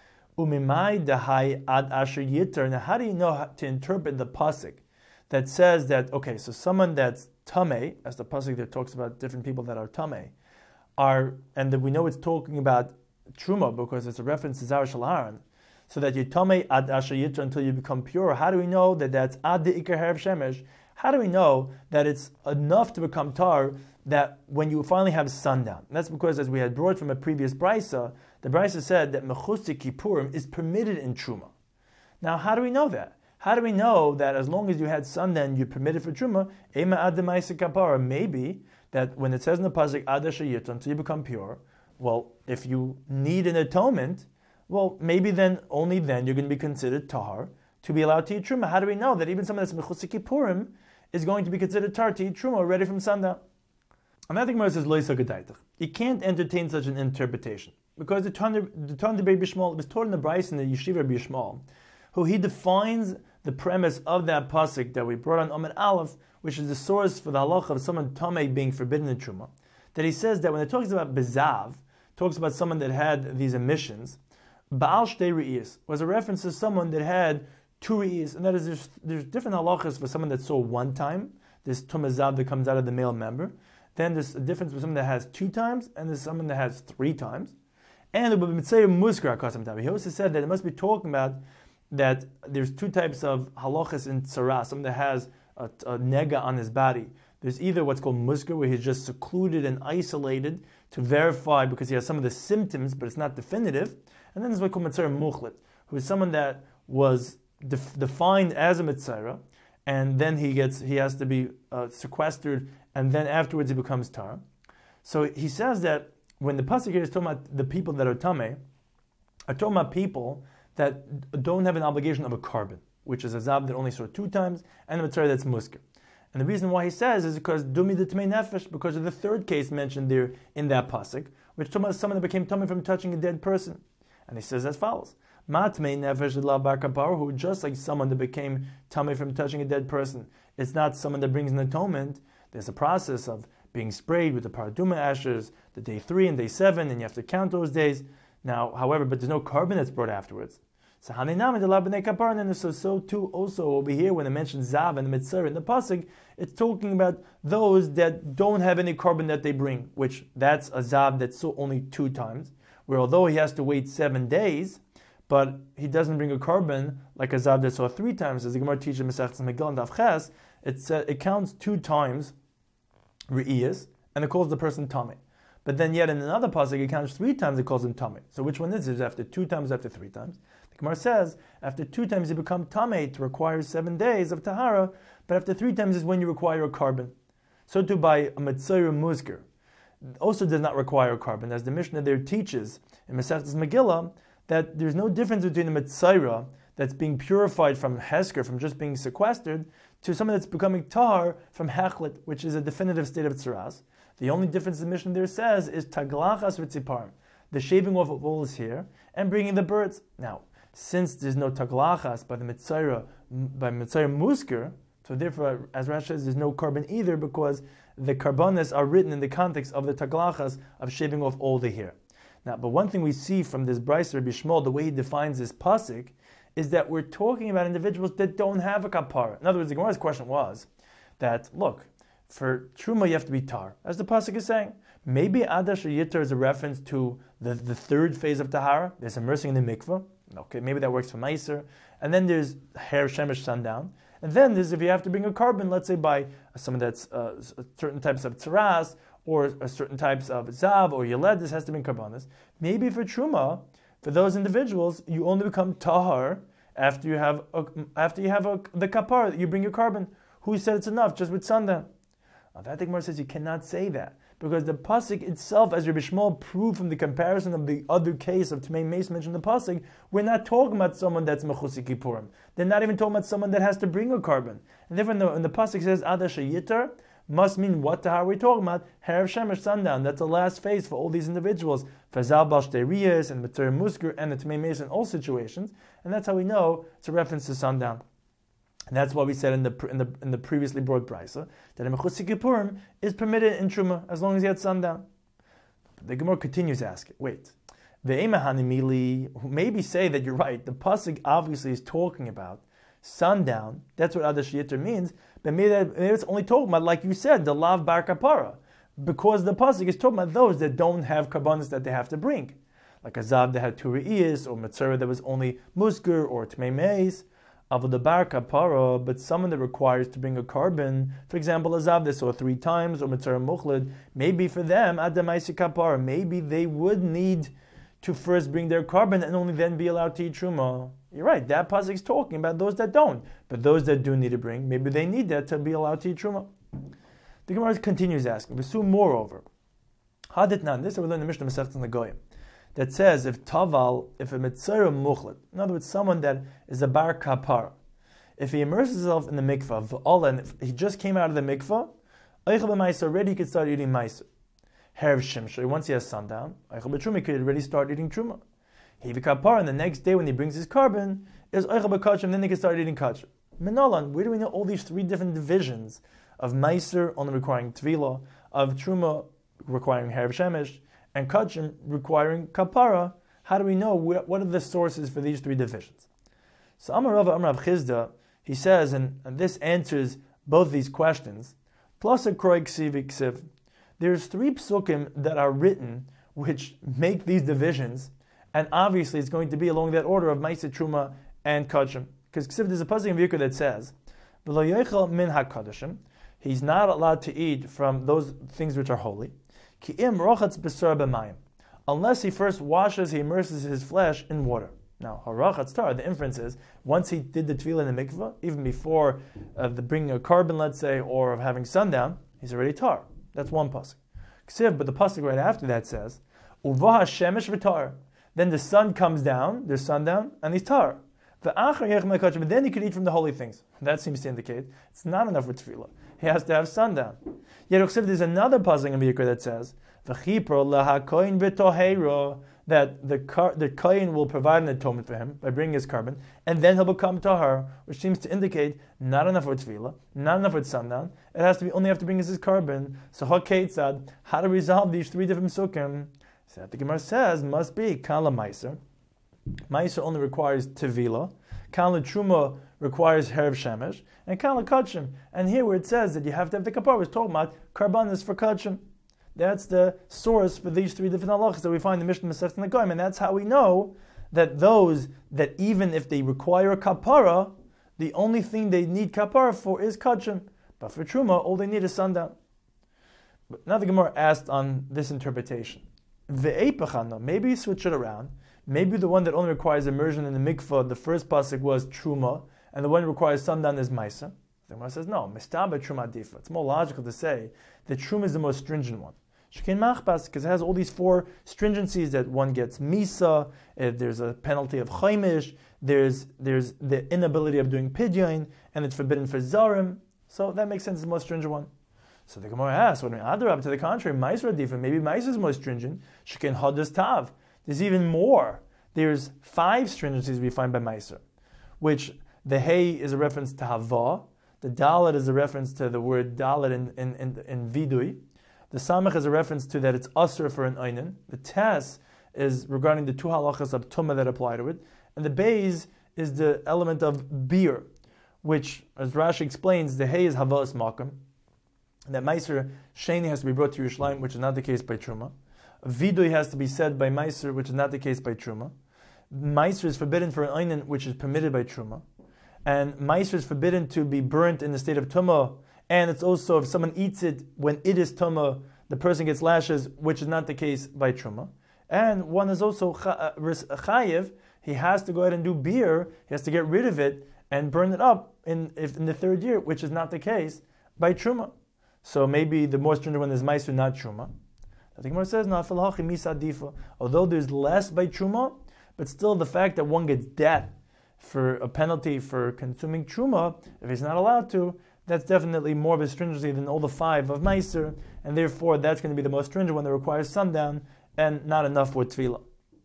Umimai dahai ad asher yitter. Now, how do you know how to interpret the pasuk that says that, okay, so someone that's tamei, as the pasuk that talks about different people that are tamei, are, and that we know it's talking about truma because it's a reference to Zara Shel Aaron, so that you tamei ad asher yitter until you become pure. How do we know that that's ad the ikar harav shemesh? How do we know that it's enough to become tar that when you finally have sundown? And that's because, as we had brought from a previous brisa, the brisa said that mechus to kippurim is permitted in truma. Now, how do we know that? How do we know that as long as you had sundown, you're permitted for truma? Ema ad demaisa kapara. Maybe that when it says in the pasuk ad asher yitter until you become pure, well, if you need an atonement, well, maybe then only then you're going to be considered tahar to be allowed to eat truma. How do we know that even someone that's mechus to kippurim is going to be considered tar to eat truma already from sundown? And I think Gemara says loisa gedaitach. You can't entertain such an interpretation because the Ton the Ton de Bishmal was taught in the Bryce in the Yeshiva Bishmal, who he defines the premise of that pasuk that we brought on Amud Aleph, which is the source for the halacha of someone tamei being forbidden in truma. That he says that when it talks about bezav, talks about someone that had these emissions, Baal Shtei Re'iyas was a reference to someone that had two re'iyas, and that is there's, there's different halachas for someone that saw one time, this tumazav that comes out of the male member. Then there's a difference with someone that has two times, and there's someone that has three times. And the Mitzayim Muskar Kasam Tabi. He also said that it must be talking about that there's two types of halachas in tzara, someone that has a, a nega on his body. There's either what's called muskar, where he's just secluded and isolated to verify because he has some of the symptoms, but it's not definitive. And then there's what's called Mitzayim Muchlit, who is someone that was def- defined as a Mitzayra, and then he gets he has to be uh, sequestered, and then afterwards he becomes tar. So he says that when the pasuk here is talking about the people that are tamei, are talking about people that don't have an obligation of a carbon, which is a zav that only saw two times, and a mitzvah that's muskar. And the reason why he says is because dumi the tamei nefesh, because of the third case mentioned there in that pasuk, which talking about someone that became tamei from touching a dead person. And he says as follows: Ma tamei nefesh la bar kapar, who just like someone that became tamei from touching a dead person, it's not someone that brings an atonement. There's a process of being sprayed with the paraduma ashes, the day three and day seven, and you have to count those days. Now, however, but there's no carbon that's brought afterwards. So so, so too also over here when it mentions Zav and the Mitzvah in the Pasuk, it's talking about those that don't have any carbon that they bring, which that's a Zav that saw only two times, where although he has to wait seven days, but he doesn't bring a carbon like a Zav that saw three times, as the Gemara teaches in Masechtas Megillah and Daf Ches, it, uh, it counts two times Re'iyas, and it calls the person Tamei. But then yet in another pasuk it counts three times, it calls him Tamei. So which one is it? Is it after two times, after three times? The Gemara says, after two times you become Tamei, it requires seven days of Tahara, but after three times is when you require a carbon. So too by a Mitzayir Muzkar also does not require a carbon, as the Mishnah there teaches in Masechtas Megillah, that there's no difference between the Mitzayra that's being purified from Hesker, from just being sequestered, to someone that's becoming Tahar from Hechlet, which is a definitive state of Tzaras. The only difference the Mishnah there says is Taglachas v'tziparim, the shaving off of all his hair and bringing the birds. Now, since there's no Taglachas by the Mitzayra, by Mitzayra Musker, so therefore, as Rashi says, there's no carbon either because the karbanas are written in the context of the Taglachas of shaving off all the hair. Now, but one thing we see from this Brisa Rabbi Shmuel, the way he defines this pasuk, is that we're talking about individuals that don't have a kapara. In other words, the Gemara's question was that, look, for Truma you have to be tar. As the pasuk is saying, maybe Adash or Yitter is a reference to the, the third phase of Tahara. There's immersing in the mikveh. Okay, maybe that works for Meiser. And then there's hair shemesh sundown. And then there's if you have to bring a carbon, let's say by someone that's uh, certain types of tzaras, or uh, certain types of zav or yeled, this has to be karbanis. Maybe for Truma, for those individuals, you only become tahar after you have a, after you have a, the kapar, you bring your carbon. Who said it's enough just with sundown? Now that the Gemara says you cannot say that because the pasuk itself, as Rabbi Shmuel proved from the comparison of the other case of Tmei Meis mentioned in the pasuk, we're not talking about someone that's mechusi kippurim. They're not even talking about someone that has to bring a carbon. And therefore, when the, when the pasuk says adash yitar, must mean what tahar we're talking about? Harav shemesh sundown. That's the last phase for all these individuals. For Zal Bal Shteriyas and Mitzvah Musker and the Tmei Meis in all situations. And that's how we know it's a reference to sundown. And that's why we said in the in the in the previously brought brisa that a mechutz kippurim is permitted in truma as long as he had sundown. But the Gemara continues asking, wait, the Emahanimili maybe say that you're right. The pasuk obviously is talking about sundown. That's what Adash Yitter means. But maybe, that, maybe it's only talking about, like you said, the lav bar kapara, because the pasuk is talking about those that don't have karbanis that they have to bring, like a zav that had two re'iyas, or mitzvah that was only musker or tmei meis. Avodah bar kapara, but someone that requires to bring a carbon, for example, a zav that saw three times, or mitzvah muchlid, maybe for them, adamaisi kapara, maybe they would need to first bring their carbon and only then be allowed to eat truma. You're right, that pasuk is talking about those that don't, but those that do need to bring, maybe they need that to be allowed to eat truma. The Gemara continues asking, V'su moreover, haditnan, this we learn in the Mishnah Masechtas Nagoyim, that says if taval, if a mitzvah muchlet, in other words, someone that is a bar kapara, if he immerses himself in the mikvah, and if he just came out of the mikvah, already he could start eating meiser. Herav shimshoi, once he has sundown, he could already start eating truma. He kapara, and the next day when he brings his carbon, is oichel b'kachim, then he can start eating kachim. Menolan, where do we know all these three different divisions of meiser only requiring tvila, of truma requiring herav shemesh, and kachim requiring kapara? How do we know wh- what are the sources for these three divisions? So Amar Rava Amar Rav Chizda, he says, and, and this answers both these questions. Plus a kroy ksiv ksiv. There's three psukim that are written which make these divisions, and obviously it's going to be along that order of ma'aseh truma and kachim. Because ksiv, there's a pasuk in Vayikra that says, "V'lo yochel min hakadashim." He's not allowed to eat from those things which are holy. Ki im rochatz b'sar b'mayim, unless he first washes, he immerses his flesh in water. Now, harachatz tar, the inference is, once he did the tefillah in the mikveh, even before uh, the bringing a carbon, let's say, or of having sundown, he's already tar. That's one pasuk. Ksiv, but the pasuk right after that says, "Uva shemesh v'tar." Then the sun comes down, there's sundown, and he's tar. But then he could eat from the holy things. That seems to indicate it's not enough for tefillah. He has to have sundown. Yet there's another pasuk in Vayikra that says, "V'chipro lahakoin v'toheiro," that the the kohen will provide an atonement for him by bringing his carbon, and then he'll become tahar, which seems to indicate not enough for tefillah, not enough for sundown. It has to be only have to bring his carbon. So hakeitzad, how to resolve these three different sukkim? So that the Gemara says must be kala meiser. Meiser only requires tefillah. Kala truma requires herav shemesh, and kala kachim. And here where it says that you have to have the kapar, we're talking about karbanis for kachim. That's the source for these three different halachas that we find in the Mishnah Masechtas Nagoyim, and that's how we know that those that even if they require a kapara, the only thing they need kapara for is kachim. But for truma, all they need is sundown. But now the Gemara asked on this interpretation. Ve'epachana, maybe you switch it around. Maybe the one that only requires immersion in the mikvah, the first pasuk was truma, and the one that requires sundown is maisa. The Gemara says no, mistaba truma difa. It's more logical to say that truma is the most stringent one. Shekin machbas, because it has all these four stringencies that one gets misa, if there's a penalty of chaimish, there's there's the inability of doing pidyon, and it's forbidden for zarim. So that makes sense, it's the most stringent one. So the Gemara asks, what Adarab, to the contrary, Meiser Adifa, maybe Meiser is more stringent. Shekin Hadas Tav. There's even more. There's five stringencies we find by Meiser, which the Hey is a reference to Hava, the Dalet is a reference to the word Dalet in, in, in, in Vidui, the Samach is a reference to that it's Asr for an Einin, the Tes is regarding the two halachas of Tumah that apply to it, and the Beis is the element of beer, which, as Rashi explains, the Hey is Havas Makam, that Meiser Sheni has to be brought to Yerushalayim, which is not the case by Truma. Vidui has to be said by Meiser, which is not the case by Truma. Meiser is forbidden for an Einin, which is permitted by Truma. And Meiser is forbidden to be burnt in the state of Tumah. And it's also, if someone eats it when it is Tumah, the person gets lashes, which is not the case by Truma. And one is also Chayiv, he has to go ahead and do beer, he has to get rid of it and burn it up in, if, in the third year, which is not the case by Truma. So maybe the more stringent one is Meiser, not Truma. The Gemara says, no, although there's less by Truma, but still the fact that one gets death for a penalty for consuming Truma, if he's not allowed to, that's definitely more of a stringency than all the five of Meiser, and therefore that's going to be the most stringent one that requires sundown, and not enough with Tefillah.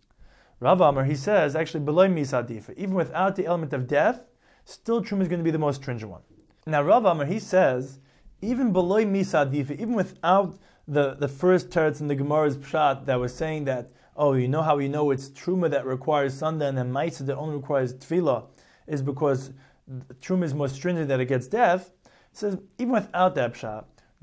Rav Amar, he says, actually, below Misadifa, even without the element of death, still Truma is going to be the most stringent one. Now Rav Amar, he says, even below Misadifa, even without the, the first teretz in the Gemara's Pshat that was saying that, oh, you know how you know it's Truma that requires sundown and Meiser that only requires Tefillah, is because Truma is more stringent that it gets death. It says, even without that Pshat,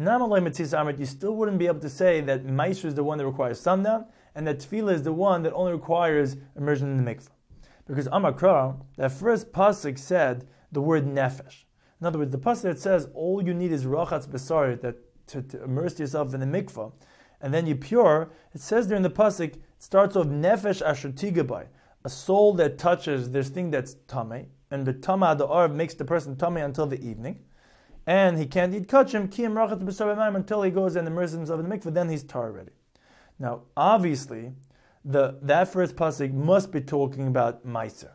you still wouldn't be able to say that Meiser is the one that requires sundown, and that Tefillah is the one that only requires immersion in the mikveh. Because Amakra, that first pasuk said the word nefesh. In other words, the pasuk that says all you need is rachatz besar, that to, to immerse yourself in the mikveh, and then you're pure. It says there in the pasuk, it starts off nefesh asher tigabai, a soul that touches this thing that's tamei, and the tama the arv makes the person tamei until the evening, and he can't eat kachim kiyam rachatz besar b'mayim until he goes and immerses himself in the mikveh. Then he's tar already. Now, obviously, the that first pasuk must be talking about Meiser.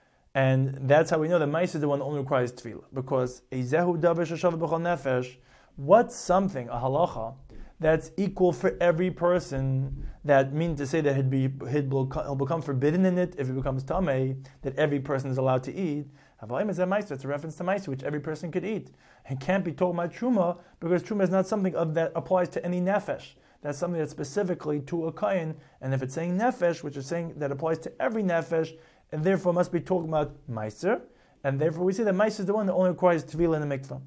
And that's how we know that Meiser is the one that only requires Tefillah. Because Eizehu davar sheshavah b'chol nefesh, what's something, a halacha, that's equal for every person, that means to say that he'd be, he'd will become forbidden in it if it becomes tamei, that every person is allowed to eat. It's a reference to Meiser, which every person could eat. It can't be told by Truma, because Truma is not something of that applies to any nefesh. That's something that's specifically to a kain, and if it's saying nefesh, which is saying that applies to every nefesh, and therefore must be talking about Meiser, and therefore we see that Meiser is the one that only requires Tefillah in the mikvah.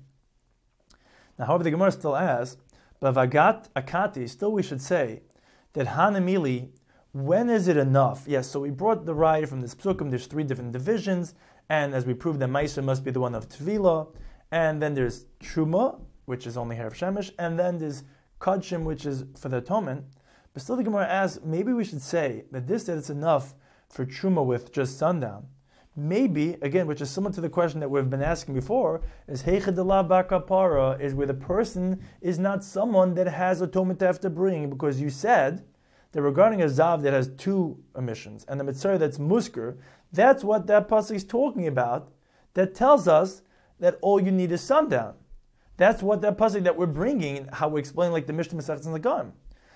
Now, however, the Gemara still asks, but Vagat Akati, still we should say that Hanamili, when is it enough? Yes, so we brought the raya from this psukim, there's three different divisions, and as we proved that Meiser must be the one of Tefillah, and then there's Truma, which is only Herav Shemesh, and then there's Kadshim, which is for the atonement. But still the Gemara asks, maybe we should say that this, that it's enough for Truma with just sundown. Maybe, again, which is similar to the question that we've been asking before, is Heichad Elav Bakapara, is where the person is not someone that has atonement to have to bring, because you said that regarding a Zav that has two emissions, and the Mitzvah that's Musker, that's what that pasuk is talking about, that tells us that all you need is sundown. That's what that pasuk that we're bringing, how we explain like the Mishnah Masechtas and the Gam.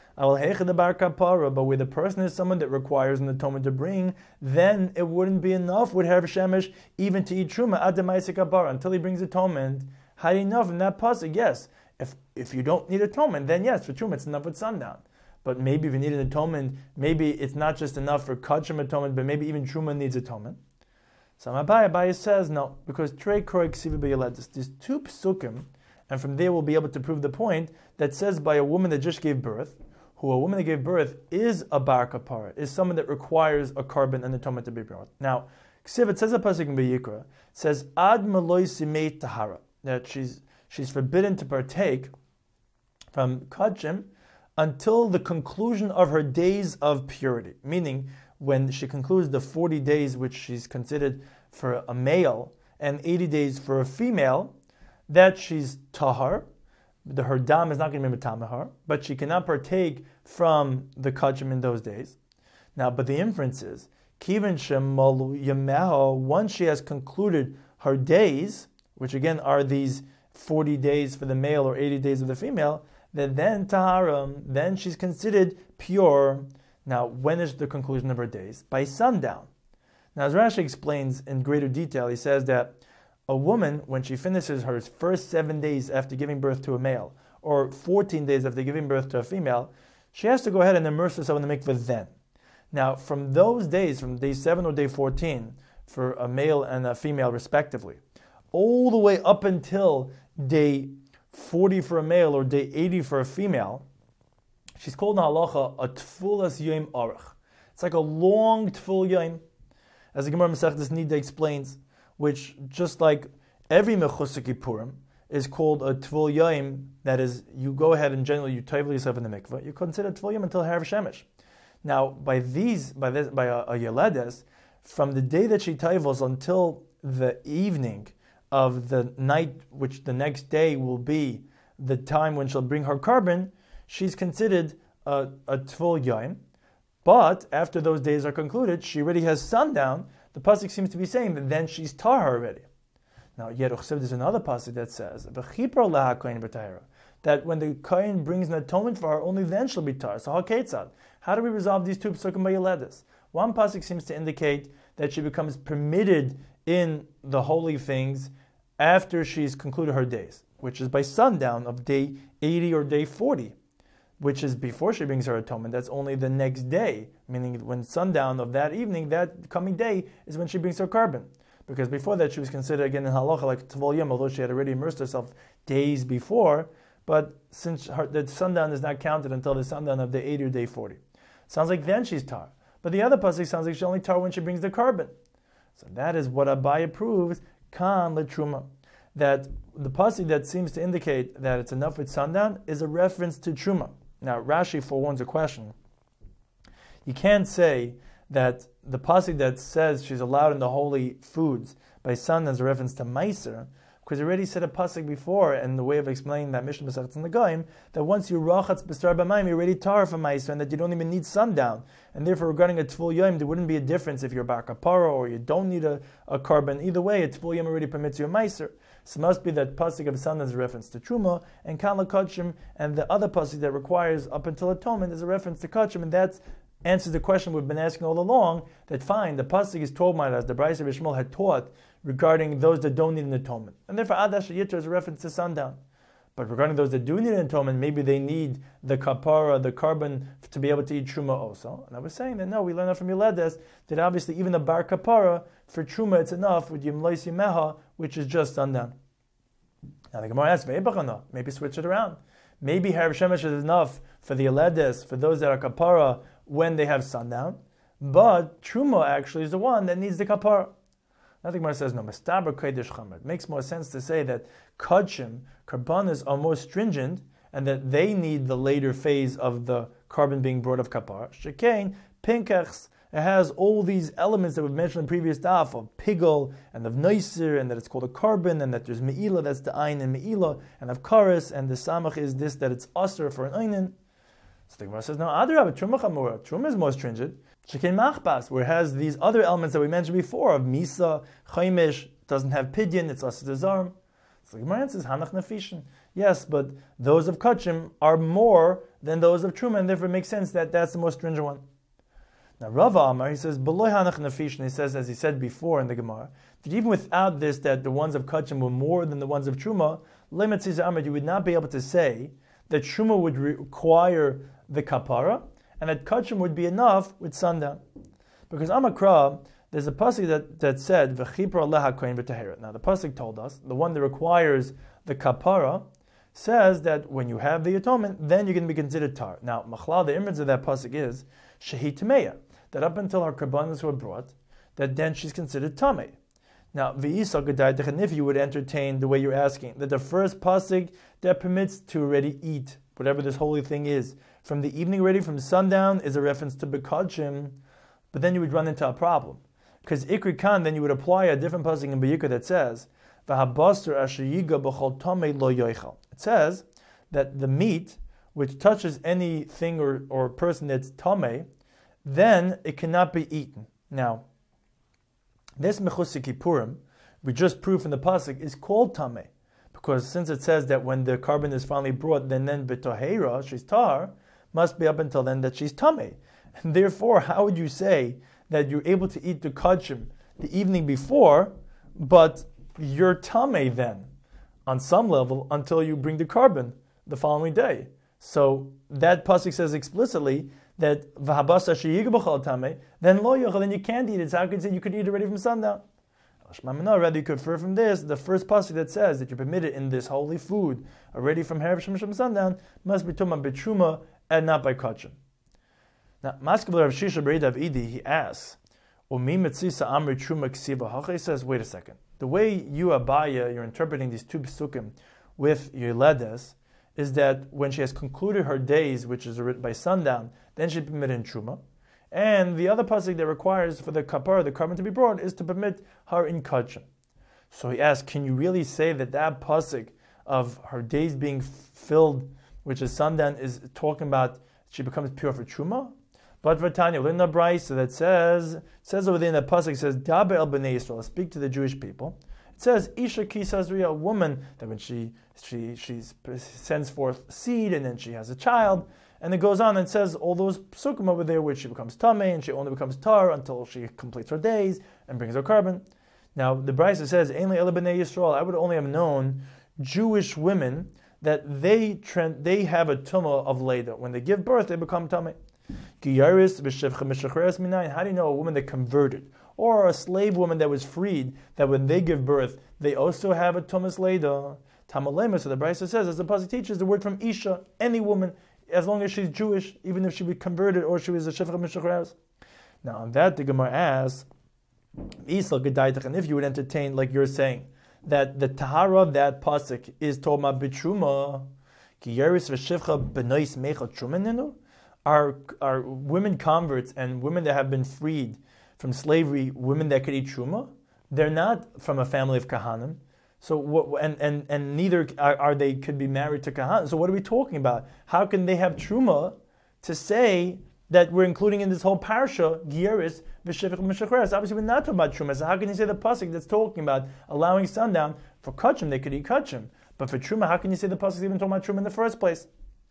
But where the person is someone that requires an atonement to bring, then it wouldn't be enough with Herav Shemesh even to eat Truma until he brings atonement. How do you know from that pasuk? Yes, if if you don't need atonement, then yes, for Truma it's enough with sundown. But maybe if you need an atonement, maybe it's not just enough for Kachim atonement, but maybe even Truma needs atonement. So Abaye, Abaye says no, because Trei Korei Ksiva B'Yeledus, there's two psukim, and from there we'll be able to prove the point that says by a woman that just gave birth, who a woman that gave birth is a bar kapara, is someone that requires a carbon and atonement to be brought. Now, Ksiv, it says a pasuk in Vayikra, it says ad maloi simei tahara, that she's she's forbidden to partake from kachim until the conclusion of her days of purity, meaning when she concludes the forty days which she's considered for a male and eighty days for a female, that she's tahar, the, her dam is not going to be metameh, but she cannot partake from the kachim in those days. Now, but the inference is, Kivan shemalu yameho, once she has concluded her days, which again are these forty days for the male or eighty days of the female, that then taharam, then she's considered pure. Now, when is the conclusion of her days? By sundown. Now, as Rashi explains in greater detail, he says that a woman, when she finishes her first seven days after giving birth to a male, or fourteen days after giving birth to a female, she has to go ahead and immerse herself in the mikveh then. Now, from those days, from day seven or day fourteen, for a male and a female respectively, all the way up until day forty for a male or day eighty for a female, she's called in halacha a tfulas yom arach. It's like a long tful yom, as the Gemara Masechtas Nida explains, which just like every mechusar Kippurim is called a tful yom, that is, you go ahead and generally you table yourself in the mikveh, you consider tful yom until Harav Shemesh. Now, by these, by this, by a, a Yeledes, from the day that she taivos until the evening of the night, which the next day will be the time when she'll bring her carbon, she's considered a, a tful yom. But after those days are concluded, she already has sundown. The pasuk seems to be saying that then she's tar already. Now, yet there's another pasuk that says that when the kohen brings an atonement for her, only then she'll be tar. So haketzad. How do we resolve these two psukim by Yeledes? One pasuk seems to indicate that she becomes permitted in the holy things after she's concluded her days, which is by sundown of day eighty or day forty, which is before she brings her atonement. That's only the next day, meaning when sundown of that evening, that coming day, is when she brings her carbon. Because before that, she was considered, again, in halacha, like Tvol Yom, although she had already immersed herself days before, but since her, the sundown is not counted until the sundown of day eighty or day forty. Sounds like then she's tar. But the other pasuk sounds like she's only tar when she brings the carbon. So that is what Abaye proves, kan letruma. That the pasuk that seems to indicate that it's enough with sundown is a reference to truma. Now, Rashi forewarns a question. You can't say that the pasuk that says she's allowed in the holy foods by sundown is a reference to meiser, because we already said a pasuk before, and the way of explaining that Mishnah Masechet Nagaim, that once you rachatz b'star b'mayim, you're already tar for meiser, and that you don't even need sundown. And therefore, regarding a tful yom, there wouldn't be a difference if you're bar kapara or you don't need a, a carbon. Either way, a tful yom already permits you a meiser. So it must be that pasuk of sundown is a reference to truma, and kan l'kachim, and the other pasuk that requires up until atonement is a reference to kachim, and that answers the question we've been asking all along, that fine, the pasuk is told by as the Brayso of Yishmael had taught regarding those that don't need an atonement. And therefore, Adash Yitro is a reference to sundown. But regarding those that do need an atonement, maybe they need the kapara, the carbon, to be able to eat truma also. And I was saying that no, we learn that from Yeledes, that obviously even the bar kapara, for truma it's enough with Yimlois Yimeha, which is just sundown. Now the Gemara asks, maybe switch it around. Maybe Harav Shemesh is enough for the Yeledes, for those that are kapara, when they have sundown, but truma actually is the one that needs the kapara. Now the Gemara says, no, Mistaber Kodesh Chamer. It makes more sense to say that Kachim, Karbanas, are more stringent, and that they need the later phase of the carbon being brought of kapara. Shekain, Pinkachs, it has all these elements that we've mentioned in the previous daf of pigel and of noiser, and that it's called a carbon, and that there's me'ila, that's the ayin in me'ila, and of karis, and the samach is this, that it's aser for an ayin. So the Gemara says, no, Adarab, Truma Chamura. Truma is more stringent. Shekin Machbas, where it has these other elements that we mentioned before of Misa, Chaimish, doesn't have pidyon, it's Asad Zarm. So the Gemara answers, Hanach Nafishin. Yes, but those of Kachim are more than those of Truma, and therefore it makes sense that that's the most stringent one. Now Rava Amar, he says, Beloy Hanach Nafishin, he says, as he said before in the Gemara, that even without this, that the ones of Kachim were more than the ones of Truma, Limit Cizar Amar, you would not be able to say that Truma would require the kapara, and that kachim would be enough with sundown. Because Amakra, there's a pasuk that, that said, V'chipra leha kohen b'taheret. Now the pasuk told us, the one that requires the kapara, says that when you have the atonement, then you're going to be considered tar. Now, Machla, the image of that pasuk is, Shehi Tameya, that up until her karbanos were brought, that then she's considered tamei. Now, V'isa Gedai Dechan, if you would entertain the way you're asking, that the first pasuk that permits to already eat, whatever this holy thing is, from the evening already, from sundown, is a reference to Bekadshim, but then you would run into a problem. Because Ikri Khan, then you would apply a different pasuk in B'yikra that says, V'habastar asher yiga b'chol tamei lo yoichal. It says, that the meat which touches anything or, or person that's tameh, then it cannot be eaten. Now, this Mechusik Kippurim, we just proved from the pasuk, is called tameh, because since it says that when the carbon is finally brought, then then b'tohera, she's tar, must be up until then that she's tameh. And therefore, how would you say that you're able to eat the kachim the evening before, but you're tameh then, on some level, until you bring the carbon the following day? So that pasuk says explicitly that v'habasa sheyiga b'chol tameh, then lo yochel, then you can't eat it. So how can you say you could eat it already from sundown? Rather, you could infer from this, the first pasuk that says that you're permitted in this holy food already from Erev Shem sundown must be talking about b'truma and not by kachim. Now, Maskabel Rav Shisha Bered Avidi, he asks, Umi Metzisa Amri Truma Ksiva Hacha. He says, wait a second. The way you, Abaya, you're interpreting these two psukim with Yeledes is that when she has concluded her days, which is by sundown, then she's permitted in Truma. And the other pasuk that requires for the kapara, the carbon to be brought, is to permit her in kachim. So he asks, can you really say that that pasuk of her days being filled, which is sundown, is talking about she becomes pure for Truma? But Vatanya, we're in the Brisa that says, it says over there in the pasuk, it says, Daber el b'nei Yisrael, speak to the Jewish people. It says, Isha kisazriya, a woman that when she she she sends forth seed and then she has a child, and it goes on and says all those psukim over there, which she becomes tameh and she only becomes tar until she completes her days and brings her carbon. Now the Brisa says, Ein el b'nei Yisrael, I would only have known Jewish women that they trend, they have a tumah of leda. When they give birth, they become tameh. How do you know a woman that converted, or a slave woman that was freed, that when they give birth, they also have a tumas leda? Tamalema, so the Brisa says, as the pasuk teaches, the word from Isha, any woman, as long as she's Jewish, even if she was converted or she was a shefcha mishacheres. Now on that, the Gemara asks, and if you would entertain, like you're saying, that the tahara of that pasuk is toma b'truma, ki yeris v'shivcha b'nois meichel trumaninu. Are are women converts and women that have been freed from slavery, women that could eat truma? They're not from a family of kahanim. So what, and and and neither are, are they could be married to kahanim. So what are we talking about? How can they have truma to say that we're including in this whole parsha gieris v'shevich m'shachreres? Obviously, we're not talking about truma. So how can you say the pasuk that's talking about allowing sundown for kachim? They could eat kachim, but for truma, how can you say the pasuk is even talking about truma in the first place?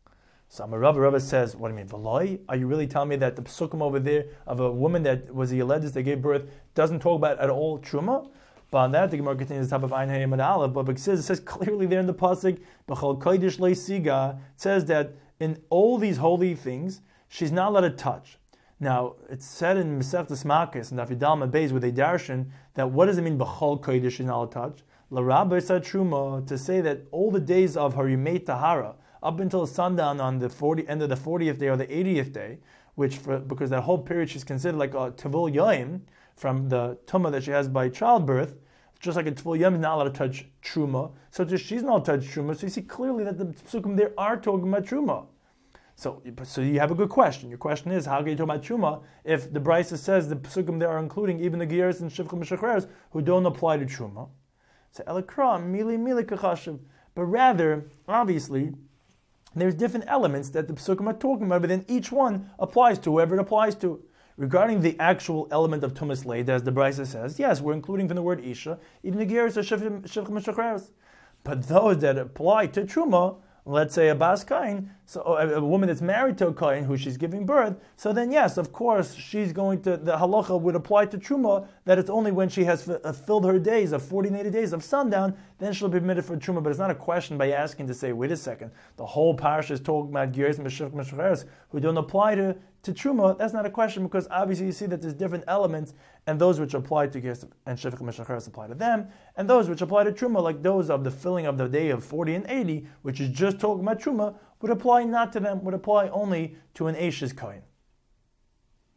So Amar Rava says, what do you mean, V'loi? Are you really telling me that the psukim over there of a woman that was a Yeledis that gave birth doesn't talk about at all truma? But on that, the Gemara continues the top of Ein Hayim and Aleph, but it says, it says clearly there in the pasuk, B'chol kodesh leisiga, it says that in all these holy things, she's not allowed to touch. Now, it's said in Masechtas Makos and Dafidal Beis with a darshan that what does it mean B'chol kodesh she's not allowed to touch? L'Rabbi said truma, to say that all the days of her Yimei Tahara, up until sundown on the forty end of the fortieth day or the eightieth day, which for, because that whole period she's considered like a Tevul Yoim from the Tumah that she has by childbirth, just like a Tevul Yoim is not allowed to touch Truma, so just she's not allowed to touch Truma, so you see clearly that the Psukim there are talking about Truma. So, so you have a good question. Your question is, how can you talk about Truma if the Brisa says the Psukim there are including even the Geras and Shivcha Mishacheres who don't apply to Truma? So Elikra, Mili Mili Kachashiv. But rather, obviously, there's different elements that the Psukim are talking about, but then each one applies to whoever it applies to. Regarding the actual element of Tumas Leid, as the Brisa says, yes, we're including from the word Isha, even the Geras or Shivcha Mishacheres. But those that apply to Truma, let's say a Bas Kain, so a, a woman that's married to a Kain who she's giving birth, so then yes, of course, she's going to, the halacha would apply to Truma, that it's only when she has f- filled her days of forty and eighty days of sundown, then she'll be permitted for Truma. But it's not a question by asking to say, wait a second, the whole parasha is talking about Geras and Meshacheres who don't apply to, to Truma. That's not a question, because obviously you see that there's different elements, and those which apply to Geras and Shivcha Meshacheres apply to them, and those which apply to Truma, like those of the filling of the day of forty and eighty, which is just talking about Truma, would apply not to them, would apply only to an Eishes Kohen.